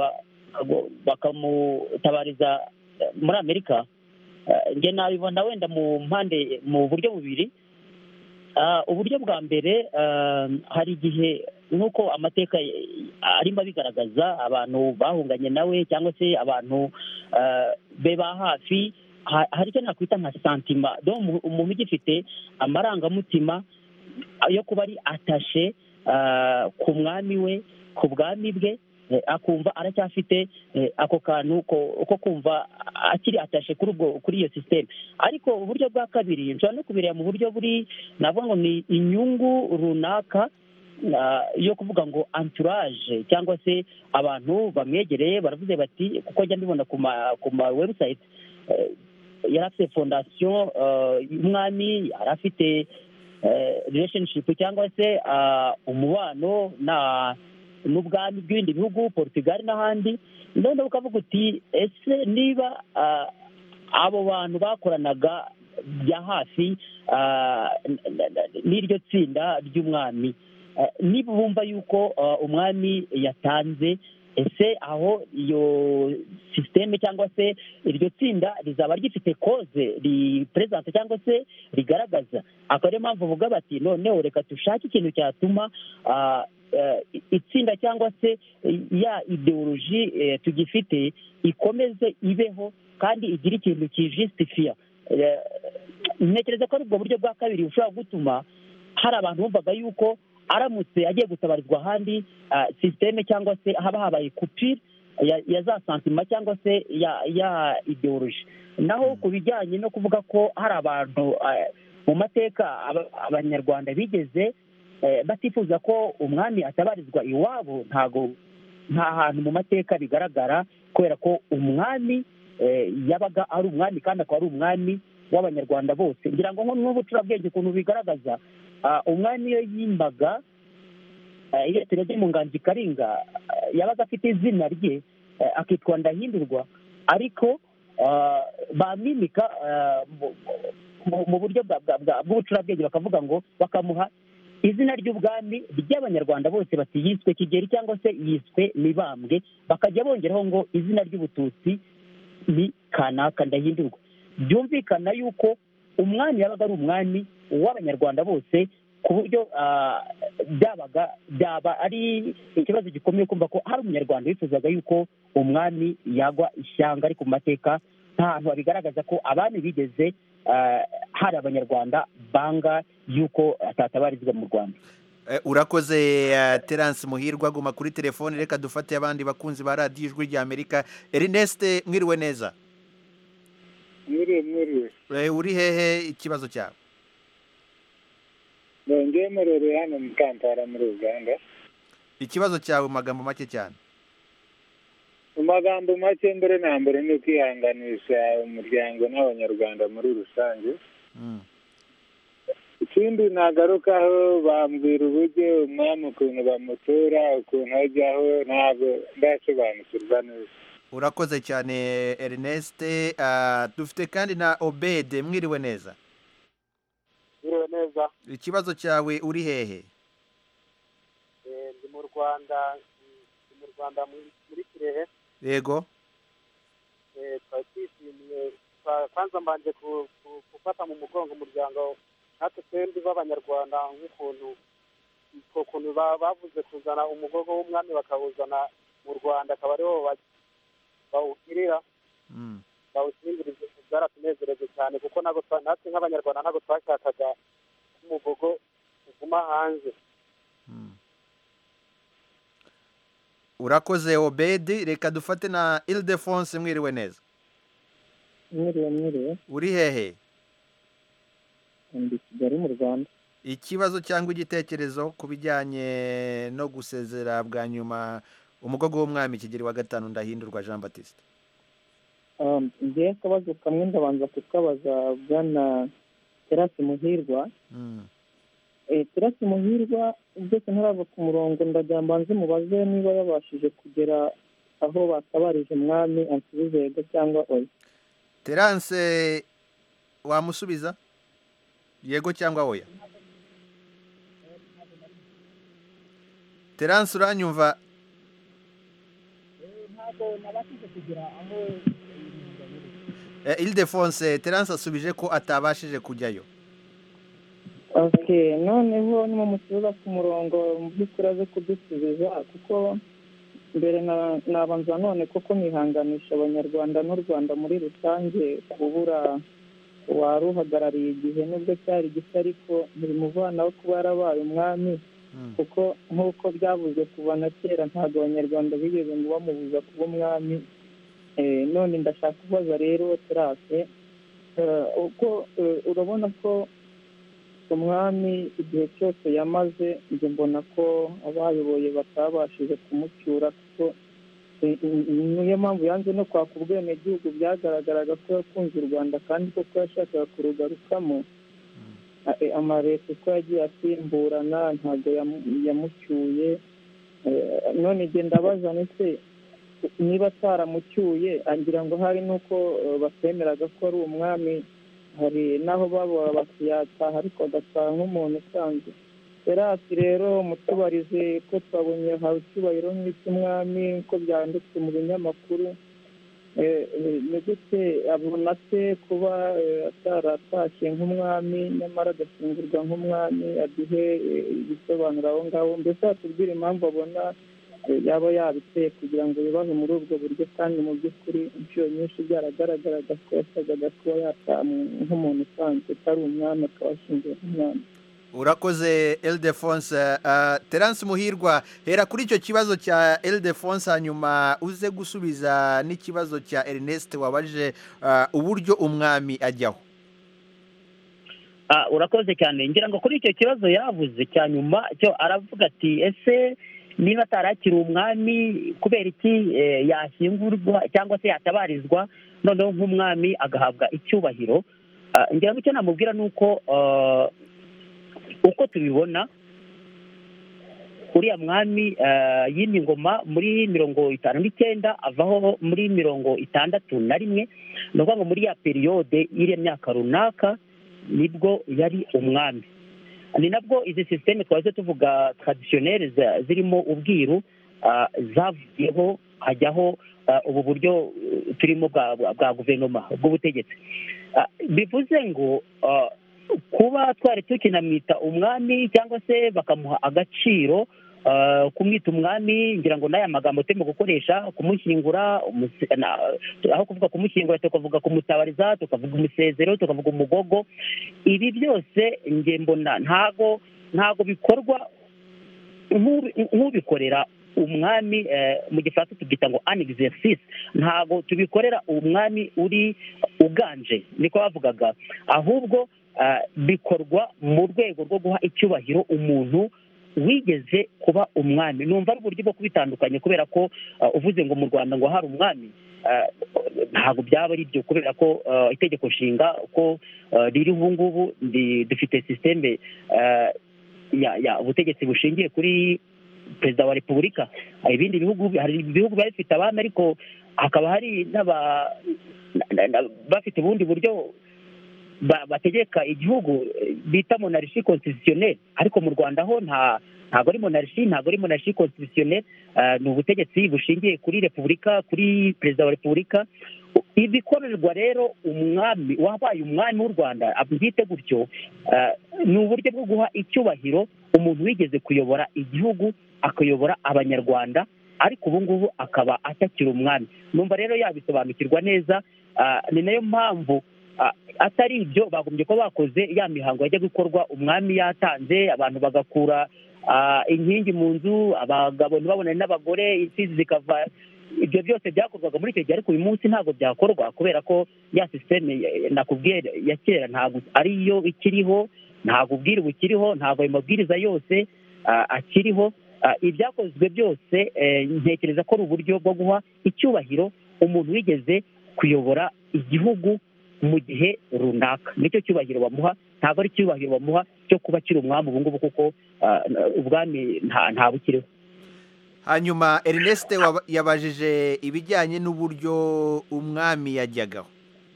bakamutabariza muri Amerika. Nge nabibona wenda mu mpande mu buryo bubiri. Uburyo bwa mbere, hari igihe nk'uko amateka arimo abigaragaza abantu bahunganye nawe cyangwa se abantu be ba hafi, hari icyo nakwita nka santima, umuntu ugifite amarangamutima yo kuba ari atashe ku mwami we, ku bwami bwe, akumva aracyafite ako kantu ko kumva akiri atashe kuri ubwo kuri iyo sisiteme. Ariko uburyo bwa kabiri nshobora no kubireba mu buryo buri navuga ngo ni inyungu runaka yo kuvuga ngo entourage cyangwa se abantu bamwegereye baravuze bati, kuko njya mbibona ku ma website, yari afite fondasiyo y'umwami, yari afite relationship cyangwa se umubano na n'ubwami bw'ibindi bihugu, Portugal n'ahandi. Noneho ukavuga uti ese niba abo bantu bakoranaga bya hafi n'iryo tsinda ry'umwami, niba bumva yuko umwami yatanze, ese aho iyo sisiteme cyangwa se iryo tsinda rizaba ryifite koze riperezanta cyangwa se rigaragaza. akaba ariyo mpamvu bavuga bati noneho reka dushake ikintu cyatuma itsinda cyangwa se ya ideoloji tugifite ikomeze ibeho kandi igire ikintu kijisitifiya. Ntekereza ko ari ubwo buryo bwa kabiri bushobora gutuma hari abantu bumvaga yuko aramutse agiye gutabarizwa ahandi, sisiteme cyangwa se haba habaye kupire ya za santima cyangwa se ya ideoloji. Naho ku bijyanye no kuvuga ko hari abantu mu mateka abanyarwanda bigeze batifuza ko umwami atabarizwa iwabo, ntago nta hantu mu mateka bigaragara, kubera ko umwami yabaga ari umwami kandi akaba ari umwami w'abanyarwanda bose. ngira ngo n'ubucurabwenge ukuntu bigaragaza, umwami iyo yimbaga, iyo turebye mu nganji karinga, yabaga afite izina rye akitwa Ndahindurwa, ariko bamimika mu buryo bw'ubucurabwenge bakavuga ngo bakamuha izina ry'ubwami ry'abanyarwanda bose, bati yiswe Kigeli cyangwa se yiswe Mibambwe, bakajya bongeraho ngo izina ry'ubututsi ni kanaka Ndahindurwa. Byumvikana yuko umwami yabaga ari umwami w'abanyarwanda bose, ku buryo byabaga byaba ari ikibazo gikomeye kumva ko hari umunyarwanda wifuzaga yuko umwami yagwa ishyanga. Ariko mu mateka nta hantu babigaragaza ko abami bigeze hari abanyarwanda banga yuko atatabarizwa mu Rwanda. Urakoze Terence Muhirwa, guma kuri telefone, reka dufate abandi bakunzi ba radiyo Ijwi ry'Amerika. Ernest, mwiriwe neza? Mwiriwe mwiriwe. Uri hehe, ikibazo cyawe? Ngemerere hano mu Kampala muri Uganda. Ikibazo cyawe mu magambo make cyane? Mu magambo make, mbere na mbere ni ukwihanganisha umuryango n'abanyarwanda muri rusange. Ikindi nagarukaho, bambwira uburyo umwami ukuntu bamutora, ukuntu ajyaho, ntabwo ndasobanukirwa neza. Urakoze cyane Ernest. Dufite kandi na Obed, mwiriwe neza? Mwiriwe neza. Ikibazo cyawe, uri hehe? Ndi mu Rwanda, ndi mu Rwanda muri Kirehe. Yego. Twari twishimiye, kwanza mbanje gufata mu mugongo umuryango natwe twembi b'abanyarwanda, nk'ukuntu ukuntu bavuze kuzana umugogo w'umwami bakawuzana mu Rwanda, akaba ariho bawugirira bawusingiriza. Byaratunezereje cyane kuko natwe nk'abanyarwanda ntabwo twashakaga umugogo uguma hanze. Urakoze Obed, reka dufate na Ildefonse, mwiriwe neza? Mwiriwe mwiriwe. Uri hehe? Ndi Kigali mu Rwanda. Ikibazo cyangwa igitekerezo ku bijyanye no gusezera bwa nyuma umugogo w'umwami Kigeli wa gatanu Ndahindurwa Jean Baptiste? Ngiye akabazo kamwe ndabanza kukabaza bwana Terence Muhirwa. Terence Muhirwa, byose ntarava ku murongo, ndagira mbanze mubaze niba yabashije kugera aho batabarije umwami, ansubize yego cyangwa oya. Terence, wamusubiza yego cyangwa oya? Terence, uranyumva? Ntabwo nabashije kugera aho Ildefonse, Terence asubije ko atabashije kujyayo. okay noneho niba musubiza ku murongo mu by'ukuri aze kudusubiza kuko mbere nabanza none koko nihanganisha abanyarwanda n'u Rwanda muri rusange kubura wari uhagarariye igihe nubwo cyari gisa ariko ntirimuvanaho kuba yarabaye umwami kuko nk'uko byavuzwe kuva na kera ntabwo abanyarwanda bigeze ngo bamubuza kuba umwami none ndashaka kubaza rero Terase uko urabona ko umwami igihe cyose yamaze njye mbona ko abayoboye batabashije kumucyura kuko niyo mpamvu yanze no kwaka ubwenegihugu byagaragaraga ko yakunze u Rwanda kandi koko yashakaga kurugarukamo amareta uko yagiye asimburana ntabwo yamucyuye none igihe ndabaza ndetse niba ataramucyuye agira ngo hari n'uko batemeraga ko ari umwami hari n'aho baba bakiyataha ariko agataha nk'umuntu usanzwe Terasi rero mutubarize ko twabonye hawe icyubahiro nk'icy'umwami ko byanditse mu binyamakuru ni gute abona se kuba ataratashye nk'umwami nyamara agashyingurwa nk'umwami aduhe ibisobanuro aho ngaho mbese atubwire impamvu abona yaba yabiteye kugira ngo bibahe muri ubwo buryo kandi mu by'ukuri inshuro nyinshi byaragaragaraga ko yasabwaga kuba yataha nk'umuntu usanzwe utari umwami akaba ashingiye nk'umwami. Urakoze Ildefonse. uh, Terence Muhirwa, hera kuri icyo kibazo cya Ildefonse hanyuma uze gusubiza n'ikibazo cya Ernest wabaje uh, uburyo umwami ajyaho. uh, urakoze cyane ngira ngo kuri icyo kibazo yavuze cya nyuma cyo aravuga ati ese niba atarakira umwami kubera iki eh, yashyingurwa cyangwa se yatabarizwa noneho nk'umwami agahabwa icyubahiro. uh, ngira ngo icyo namubwira ni uko uh, uko tubibona uriya mwami yimye ingoma muri mirongo itanu n'icyenda avaho muri mirongo itandatu na rimwe ni ukuvuga ngo muri ya periyode y'iriya myaka runaka nibwo yari umwami. ni nabwo izi sisiteme twaje tuvuga taradisiyoneri zirimo ubwiru zavuyeho hajyaho ubu buryo turimo bwa guverinoma bw'ubutegetsi. bivuze ngo kuba twari tukinamwita umwami cyangwa se bakamuha agaciro kumwita umwami ngira ngo n'aya magambo turimo gukoresha kumushyingura aho kuvuga kumushyingura tukavuga kumutabariza tukavuga umusezero tukavuga umugogo ibi byose nge mbona ntago ntago bikorwa nk'ubikorera umwami mu gifaransa tubyita ngo an exercice ntago tubikorera umwami uri uganje niko bavugaga ahubwo bikorwa mu rwego rwo guha icyubahiro umuntu wigeze kuba umwami. numva ari uburyo bwo kubitandukanya kubera ko uvuze ngo mu Rwanda ngo hari umwami ntabwo byaba ari byo kubera ko itegeko nshinga uko riri ubu ngubu dufite sisiteme ya ubutegetsi bushingiye kuri perezida wa repubulika. ibindi bihugu hari ibihugu biba bifite abami ariko hakaba hari n'aba bafite ubundi buryo bategeka igihugu bita monarchie constitutionnelle ariko mu Rwanda ho nta ntabwo ari monarchie ntabwo ari monarchie constitutionnelle ni ubutegetsi bushingiye kuri repubulika kuri perezida wa repubulika. ibikorerwa rero umwami wabaye umwami w'u Rwanda abyite gutyo ni uburyo bwo guha icyubahiro umuntu wigeze kuyobora igihugu akayobora abanyarwanda ariko ubu ngubu akaba atakiri umwami. numva rero yabisobanukirwa neza ni nayo mpamvu atari ibyo bagombye ko bakoze ya mihango yajya gukorwa umwami yatanze abantu bagakura inkingi mu nzu abagabo ntibabonane n'abagore insizi zikava. ibyo byose byakorwaga muri icyo gihe ariko uyu munsi ntabwo byakorwa kubera ko ya sisiteme nakubwiye ya kera ntabwo ariyo ikiriho ntabwo ubwira bukiriho ntabwo ayo mabwiriza yose akiriho. ibyakozwe byose ntekereza ko ari uburyo bwo guha icyubahiro umuntu wigeze kuyobora igihugu mu gihe runaka. nicyo cyubahiro bamuha ntabwo ari icyubahiro bamuha cyo kuba kiri umwami ubu ngubu kuko ubwami nta bukiriho. hanyuma Ernest yabajije ibijyanye n'uburyo umwami yajyagaho.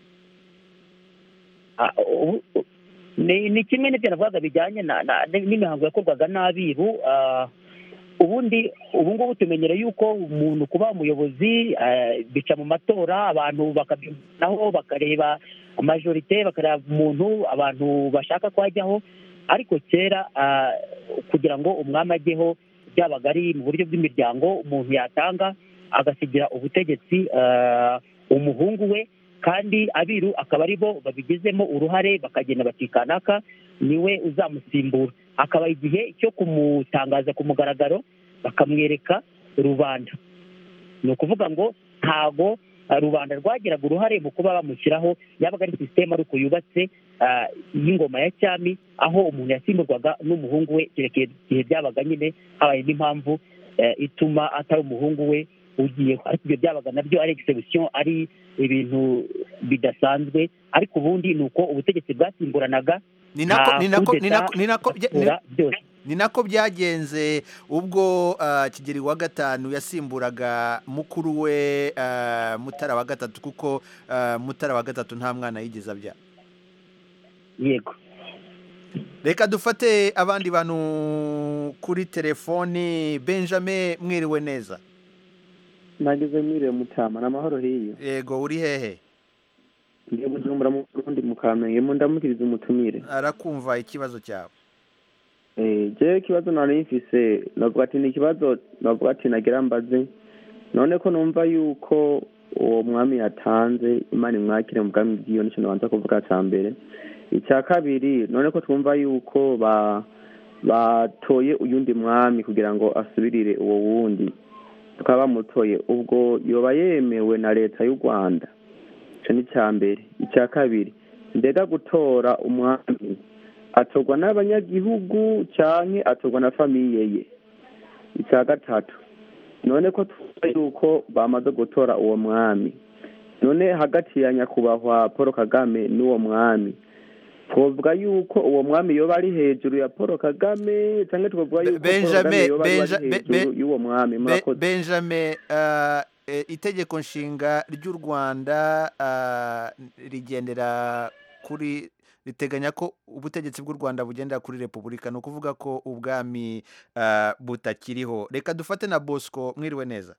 ni kimwe n'ibyo navugaga bijyanye n'imihango yakorwaga n'abiru. ubundi ubu ngubu tumenyere yuko umuntu kuba umuyobozi bica mu matora abantu bakabyinaho bakareba amajorite bakareba umuntu abantu bashaka ko hajyaho ariko kera kugira ngo umwami ajyeho byabaga ari mu buryo bw'imiryango, umuntu yatanga agasigira ubutegetsi umuhungu we, kandi abiru akaba ari bo babigizemo uruhare, bakagenda bakikanaka niwe uzamusimbura. Akaba igihe cyo kumutangaza ku mugaragaro bakamwereka rubanda. Ni ukuvuga ngo ntago rubanda rwagiraga uruhare mu kuba bamushyiraho, yabaga ari sisiteme ariko yubatse y'ingoma ya cyami, aho umuntu yasimburwaga n'umuhungu we kereka igihe byabaga nyine habaye n'impamvu ituma atari umuhungu we ugiyeho. Ariko ibyo byabaga nabyo ari exception, ari ibintu bidasanzwe, ariko ubundi ni uko ubutegetsi bwasimburanaga. Ni nako ni nako ni nako ni nako ni nako byagenze ubwo Kigeli wa gatanu yasimburaga mukuru we Mutara wa gatatu, kuko Mutara wa gatatu nta mwana yigeze abya. Yego, reka dufate abandi bantu kuri telefoni. Benjamin, mwiriwe neza? Nageze mwiriwe Mutama, n'amahoro hiyo? Yego, uri hehe? Ndi Bujumbura mu Burundi mu Kamenge, mu ndamukiriza umutumire. Arakumva ikibazo cyawe. Eh, je ikibazo nari mfise, navuga ati ni ikibazo, navuga ati nagira mbaze. None ko numva yuko uwo mwami yatanze Imana imwakire mu bwami bw'iyo, nico nabanza kuvuga cya mbere. Icya kabiri, none ko twumva yuko ba batoye uyundi mwami kugira ngo asubirire uwo wundi, tukaba bamutoye, ubwo yoba yemewe na leta y'u Rwanda? Ico ni cya mbere. Icya kabiri, ndega gutora umwami atorwa n'abanyagihugu canke atorwa na famiye ye? Icya gatatu, none ko twumva yuko bamaze gutora uwo mwami, none hagati ya nyakubahwa Paul Kagame n'uwo mwami, twovuga yuko uwo mwami yoba ari hejuru ya Paul Kagame canke twovuga yuko Benjamin y'uwo mwami? Murakoze. Benjamin, itegeko nshinga ry'u Rwanda rigendera kuri riteganya ko ubutegetsi bw'u Rwanda bugendera kuri repubulika, ni ukuvuga ko ubwami butakiriho. Reka dufate na Bosco. Mwiriwe neza?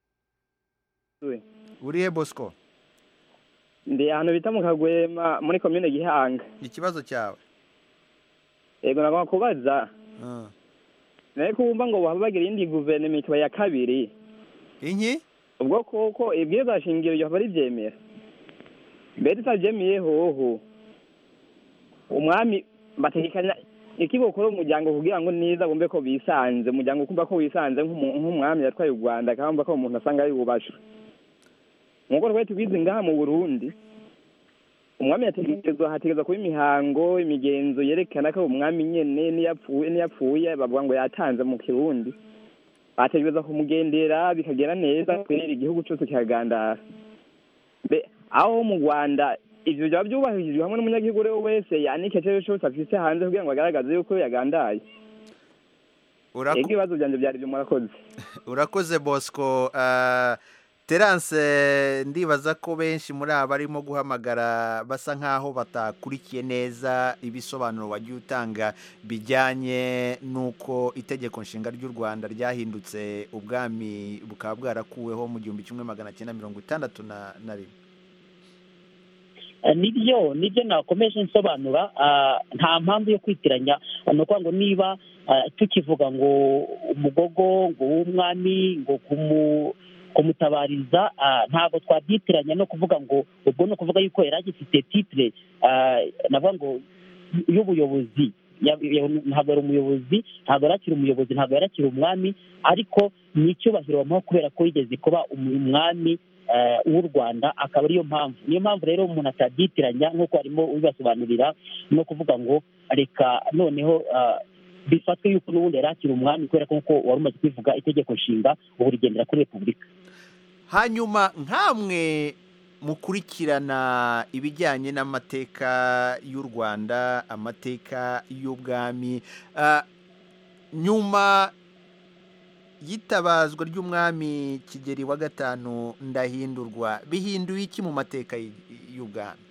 Uri he Bosco? Ndi ahantu bita mu Kagwema muri commune Gihanga. Ikibazo cyawe? Yego, nagomba kubaza naye kumva ngo bahabagira indi guverinoma ya kabiri inki, ubwo koko ibwirizwa shingiro ryo bari byemera? Mbere tutabyemeye hoho umwami bategekanya ikigokora umuryango kugira ngo niza gombe ko bisanze umuryango kumva ko wisanze nk'umwami yatwaye u Rwanda, kamba ko umuntu asanga ari ubashwe. Nkuko rwe tubizi ngaha mu Burundi, umwami yategezwa hategezwa kuba imihango imigenzo yerekana ko umwami nyene niyapfuye niyapfuye bavuga ngo yatanze mu Kirundi, bategezwa kumugendera bikagera neza kwera igihugu cyose kikagandara. Be aho mu Rwanda ivyo byaba byubahirije hamwe n'umunyagihugu wese yanike cyo cyose afite hanze kugira ngo agaragaze yuko yagandaye. Urako ibibazo byanje byari byo. Murakoze. Urakoze Bosco. uh... Terence, ndibaza ko benshi muri aba barimo guhamagara basa nkaho batakurikiye neza ibisobanuro wagiye utanga bijyanye n'uko itegeko nshinga ry'u Rwanda ryahindutse, ubwami bukaba bwarakuweho mu gihumbi kimwe magana cyenda mirongo itandatu na rimwe. Nibyo nibyo nakomeje nsobanura, nta mpamvu yo kwitiranya. Ni ukuvuga ngo niba tukivuga ngo umugogo ngo w'umwami ngo kumu kumutabariza, ntabwo twabyitiranya no kuvuga ngo ubwo no kuvuga yuko yari agifite titre navuga ngo y'ubuyobozi. Ntabwo ari umuyobozi, ntabwo yarakira umuyobozi, ntabwo yarakira umwami, ariko ni icyubahiro bamuha kubera ko yigeze kuba umwami w'u Rwanda, akaba ariyo mpamvu. Niyo mpamvu rero umuntu atabyitiranya nk'uko arimo ubibasobanurira, no kuvuga ngo reka noneho bifatwe yuko n'ubundi yarakira umwami, kubera ko nk'uko wari umaze kwivuga itegeko nshinga ubu rigendera kuri repubulika. Hanyuma nkamwe mukurikirana ibijyanye n'amateka y'u Rwanda, amateka y'ubwami, nyuma yitabazwa ry'umwami Kigeli wa gatanu Ndahindurwa, bihinduye iki mu mateka y'ubwami?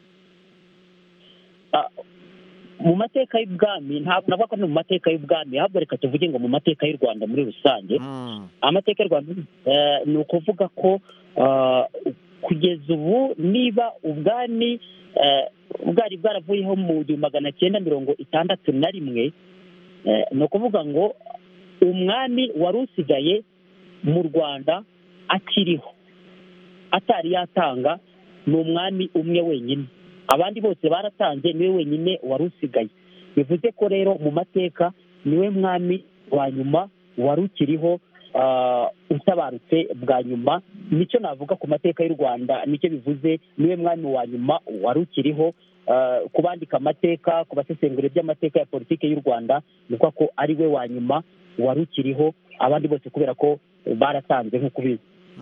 Mu mateka y'ubwami ntabwo navuga ko no mu mateka y'ubwami, ahubwo reka tuvuge ngo mu mateka y'u Rwanda muri rusange. Amateka y'u Rwanda ni ukuvuga ko kugeza ubu niba ubwami bwari bwaravuyeho mu gihumbi magana cyenda mirongo itandatu na rimwe. Ni ukuvuga ngo umwami wari usigaye mu Rwanda akiriho atari yatanga ni umwami umwe wenyine, abandi bose baratanze, niwe wenyine wari usigaye. bivuze ko rero mu mateka niwe mwami wa nyuma wari ukiriho utabarutse bwa nyuma. Nicyo navuga ku mateka y'u Rwanda, nicyo bivuze niwe mwami wa nyuma wari ukiriho. Ku bandika amateka, ku basesengura by'amateka ya politiki y'u Rwanda, ni ko ari we wa nyuma wari ukiriho, abandi bose kubera ko baratanze nk'uko ubizi.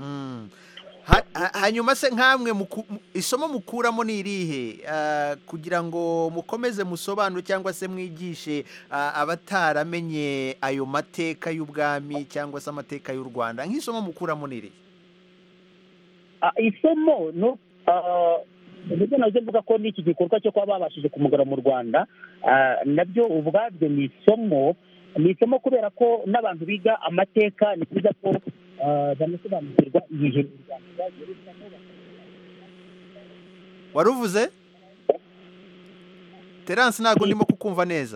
Hanyuma se nkamwe isomo mukuramo ni irihe kugira ngo mukomeze musobanure cyangwa se mwigishe abataramenye ayo mateka y'ubwami cyangwa se amateka y'u Rwanda, nk'isomo mukuramo ni irihe? Isomo no ndetse nazo mvuga ko n'iki gikorwa cyo kuba babashije kumugara mu Rwanda nabyo ubwabyo ni isomo ni isomo kubera ko n'abantu biga amateka ni byiza ko banasobanukirwa ibihe u Rwanda rwageretsemo. Wari uvuze Terence? Ntabwo ndimo kukumva neza.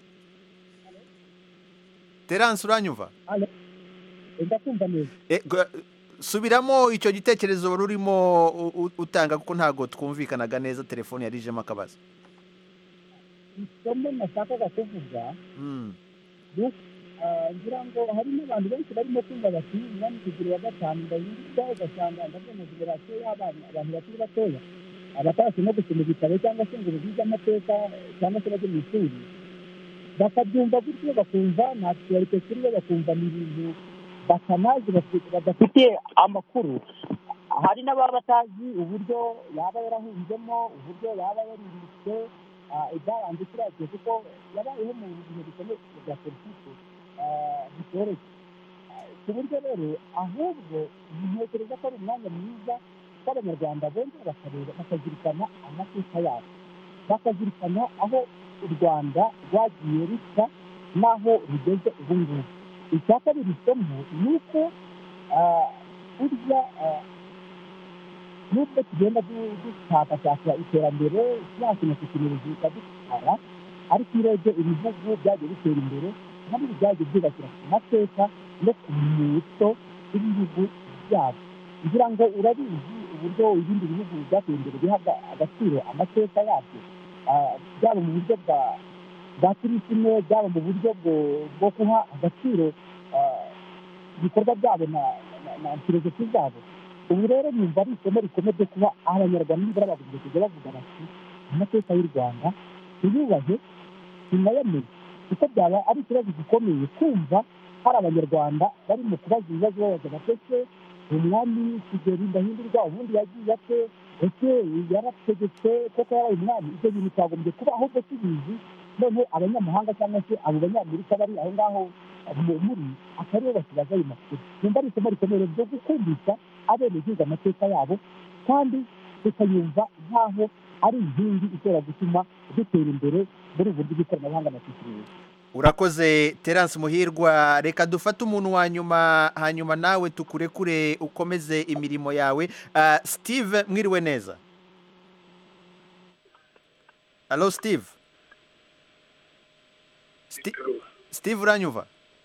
Terence, uranyumva? ndakumva neza. Subiramo icyo gitekerezo wari urimo utanga kuko ntabwo twumvikanaga neza, telefone yarijemo akabazo. Isomo nashakaga kuvuga ngira ngo hari n'abantu benshi barimo kumva bati umwami Kigeli wa gatanu ndahindurwa, ugasanga ndabona generasiyo y'abana abantu bakiri batoya abatashye no gusoma ibitabo cyangwa se ngo bize amateka cyangwa se bajye mu ishuri bakabyumva gutyo bakumva nta kibariko kuri bo, bakumva ni ibintu batanazi badafite amakuru. Hari n'ababa batazi uburyo yaba yarahunzemo, uburyo yaba yarinditse ibyaranze kiriya kuko yabayeho mu bihe bikomeye bya politiki bitoroshye. Ku buryo rero ahubwo ntekereza ko ari umwanya mwiza ko abanyarwanda bongera bakareba bakazirikana amateka yabo, bakazirikana aho u Rwanda rwagiye rusa n'aho rugeze ubu ngubu. Icya kabiri isomo ni uko burya nubwo tugenda dushakashaka iterambere yacu na tekinoloji ikadutwara, ariko iyo urebye ibihugu byagiye bitera imbere nabyo byagiye byubakira ku mateka no ku mico y'ibihugu byabo. Ngira ngo urabizi uburyo ibindi bihugu byateye imbere biha agaciro amateka yabyo, byaba mu buryo bwa bwa turisime, byaba mu buryo bwo guha agaciro ibikorwa byabo na filozofi zabo. Ubu rero nyumva ari isomo rikomeye ryo kuba abanyarwanda nibura bavuze kujya bavuga bati amateka y'u Rwanda tuyubahe tunayamenye, kuko byaba ari ikibazo gikomeye kumva hari abanyarwanda bari mu kubaza ibibazo babaza batese umwami Kigeli Ndahindurwa ubundi yagiye ate, ese yarategetse koko yaraye umwami. Ibyo bintu twagombye kuba ahubwo tubizi, none abanyamahanga cyangwa se abo banyamerika bari aho ngaho muri akaribo basigaza ayo makuru. Numva ari isomo rikomeye ryo gukundisha abenegihugu amateka yabo, kandi tukayumva nk'aho ari inkingi ishobora gutuma dutera imbere muri ubu buryo bw'ikoranabuhanga na tekinoloji. Urakoze Terence Muhirwa, reka dufate umuntu wa nyuma hanyuma nawe tukurekure ukomeze imirimo yawe. Steve, mwiriwe neza? Hello Steve. Steve, uranyumva?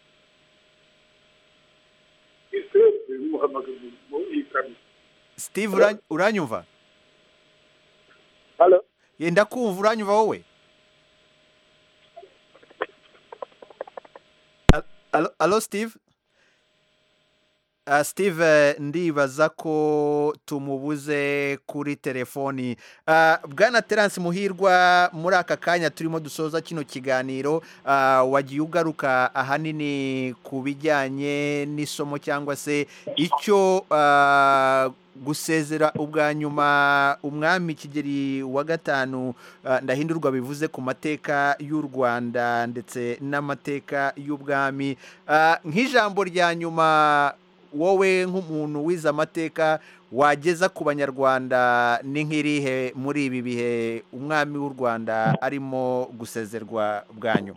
Steve, uranyumva? Hello. Yenda kumva, uranyumva wowe? Hello Steve. Uh, Steve ndibaza ko tumubuze kuri telefoni. Uh, Bwana Terence Muhirwa, muri aka kanya turimo dusoza kino kiganiro, uh, wagiye ugaruka ahanini ku bijyanye n'isomo cyangwa se icyo uh, gusezera ubwa nyuma umwami Kigeli wa gatanu uh, Ndahindurwa bivuze ku mateka y'u Rwanda ndetse n'amateka y'ubwami. Uh, nk'ijambo rya nyuma wowe nk'umuntu wize amateka wageza ku banyarwanda ni nk'irihe muri ibi bihe umwami w'u Rwanda arimo gusezerwa bwa nyuma?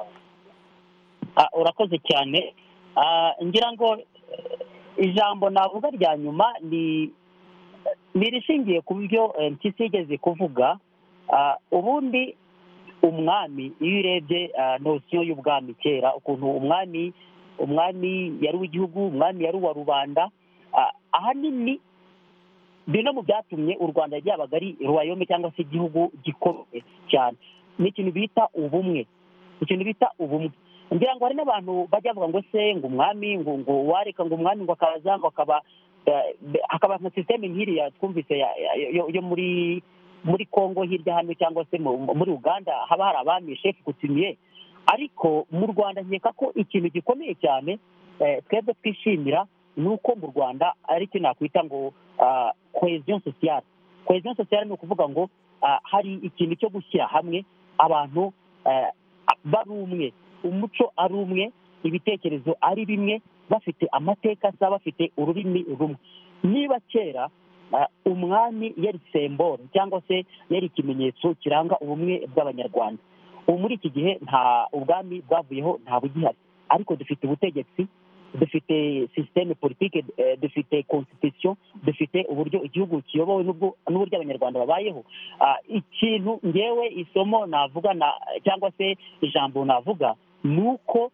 Urakoze cyane. Ngira ngo ijambo navuga rya nyuma ni birishingiye ku byo mpyisi yigeze kuvuga. Ubundi umwami iyo urebye nosiyo y'ubwami kera ukuntu umwami umwami yari uw'igihugu, umwami yari uwa rubanda, ahanini bino mu byatumye u Rwanda ryabaga ari ruwayome cyangwa se igihugu gikomeye cyane ni ikintu bita ubumwe ikintu bita ubumwe ngira ngo hari n'abantu bajya bavuga ngo se ngo umwami ngo ngo wareka ngo umwami ngo akaza ngo akaba hakaba nka systeme nk'iriya twumvise yo muri muri Congo hirya hano cyangwa se muri Uganda haba hari abami chef coutumier, ariko mu Rwanda nkeka ko ikintu gikomeye cyane twebwe twishimira ni uko mu Rwanda ari cyo nakwita ngo cohesion sociale. Cohesion sociale ni ukuvuga ngo hari ikintu cyo gushyira hamwe abantu bari umwe, umuco ari umwe, ibitekerezo ari bimwe, bafite amateka asa, bafite ururimi rumwe. Niba kera umwami yari semboro cyangwa se yari ikimenyetso kiranga ubumwe bw'abanyarwanda, ubu muri iki gihe nta ubwami bwavuyeho nta bugihari, ariko dufite ubutegetsi, dufite systeme politique, dufite constitution, dufite uburyo igihugu kiyobowe n'uburyo abanyarwanda babayeho. Ikintu ngewe isomo navuga cyangwa se ijambo navuga ni uko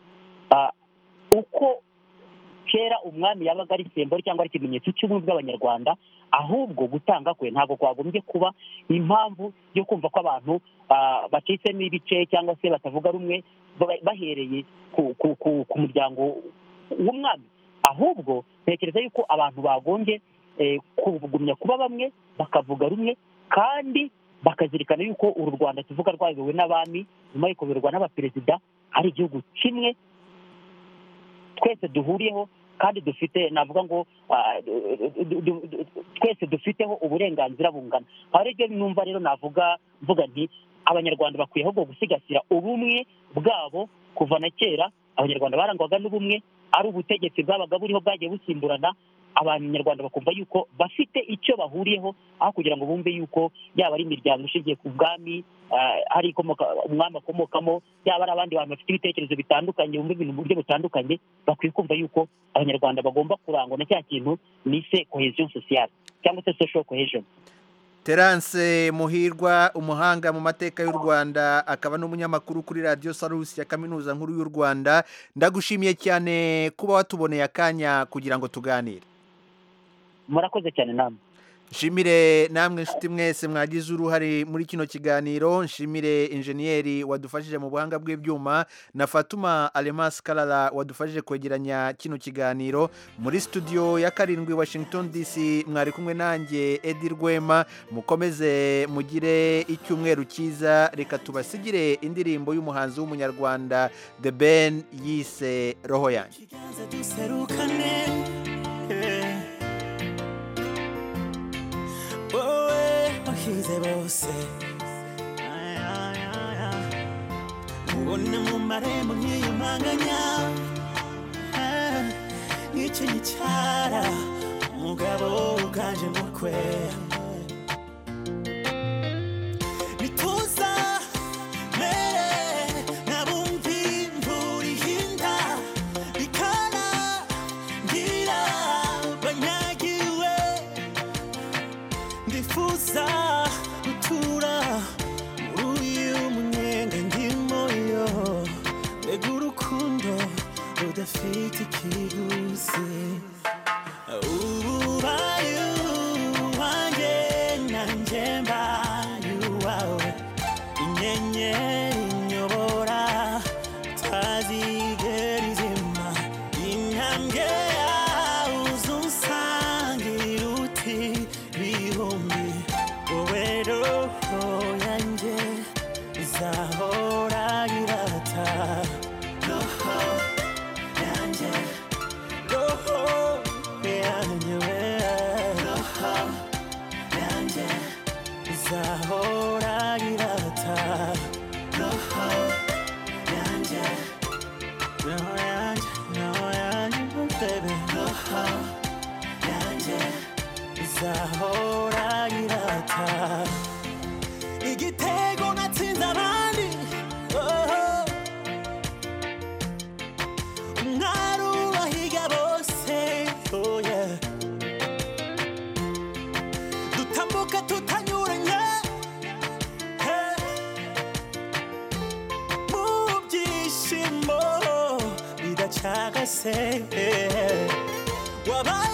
uko kera umwami yabaga ari semboro cyangwa ari ikimenyetso cy'ubumwe bw'abanyarwanda, ahubwo gutanga kwe ntabwo kwagombye kuba impamvu yo kumva ko abantu bacitsemo ibice cyangwa se batavuga rumwe bahereye ku muryango w'umwami, ahubwo ntekereza yuko abantu bagombye kugumya kuba bamwe, bakavuga rumwe, kandi bakazirikana yuko uru Rwanda tuvuga rwayobowe n'abami nyuma yo kuyoborwa n'abaperezida ari igihugu kimwe twese duhuriyeho kandi dufite navuga ngo twese dufiteho uburenganzira bungana. Hari ibyo numva rero navuga mvuga nti abanyarwanda bakwiye ahubwo gusigasira ubumwe bwabo. Kuva na kera abanyarwanda barangwaga n'ubumwe, ari ubutegetsi bwabaga buriho bwagiye busimburana, abanyarwanda bakumva yuko bafite icyo bahuriyeho, aho kugira ngo bumve yuko yaba ari imiryango ishingiye ku bwami, hari umwami akomokamo, yaba ari abandi bantu bafite ibitekerezo bitandukanye, bumva ibintu mu buryo butandukanye. Bakwiye kumva yuko abanyarwanda bagomba kurangwa na cya kintu nise cohesion sociale cyangwa se social cohesion. Terence Muhirwa, umuhanga mu mateka y'u Rwanda, akaba n'umunyamakuru kuri Radio Salus ya Kaminuza Nkuru y'u Rwanda, ndagushimiye cyane kuba watuboneye akanya kugira ngo tuganire. Murakoze cyane namwe. Nshimire namwe nshuti mwese mwagize uruhare muri kino kiganiro. Nshimire enjeniyeri wadufashije mu buhanga bw'ibyuma na Fatuma Alemas Kalala wadufashije kwegeranya kino kiganiro. Muri studio ya karindwi Washington D C mwari kumwe nanjye Edi Rwema. Mukomeze mugire icyumweru cyiza. Reka tubasigire indirimbo y'umuhanzi w'umunyarwanda The Ben yise Roho yanjye. Wakize bose ubona mu marembo nk'iyumanganya nk'icyo gicara umugabo uganje mukwe bituza mere nabumvi imvura ihinda bikana ngira banyagiwe ndifuza gutura muri uyu munyenga ndimo yo mbega urukundo rudafite ikiguzi ubaye uwanjye nanjye mbaye uwawe inyenyeri inyobora utazigera izima intambwe yawe uzunsangira uti bihumbi wowe roho yanjye izahora irata roho yanjye roho yanjye roho yanjye izahora irata twese wabaye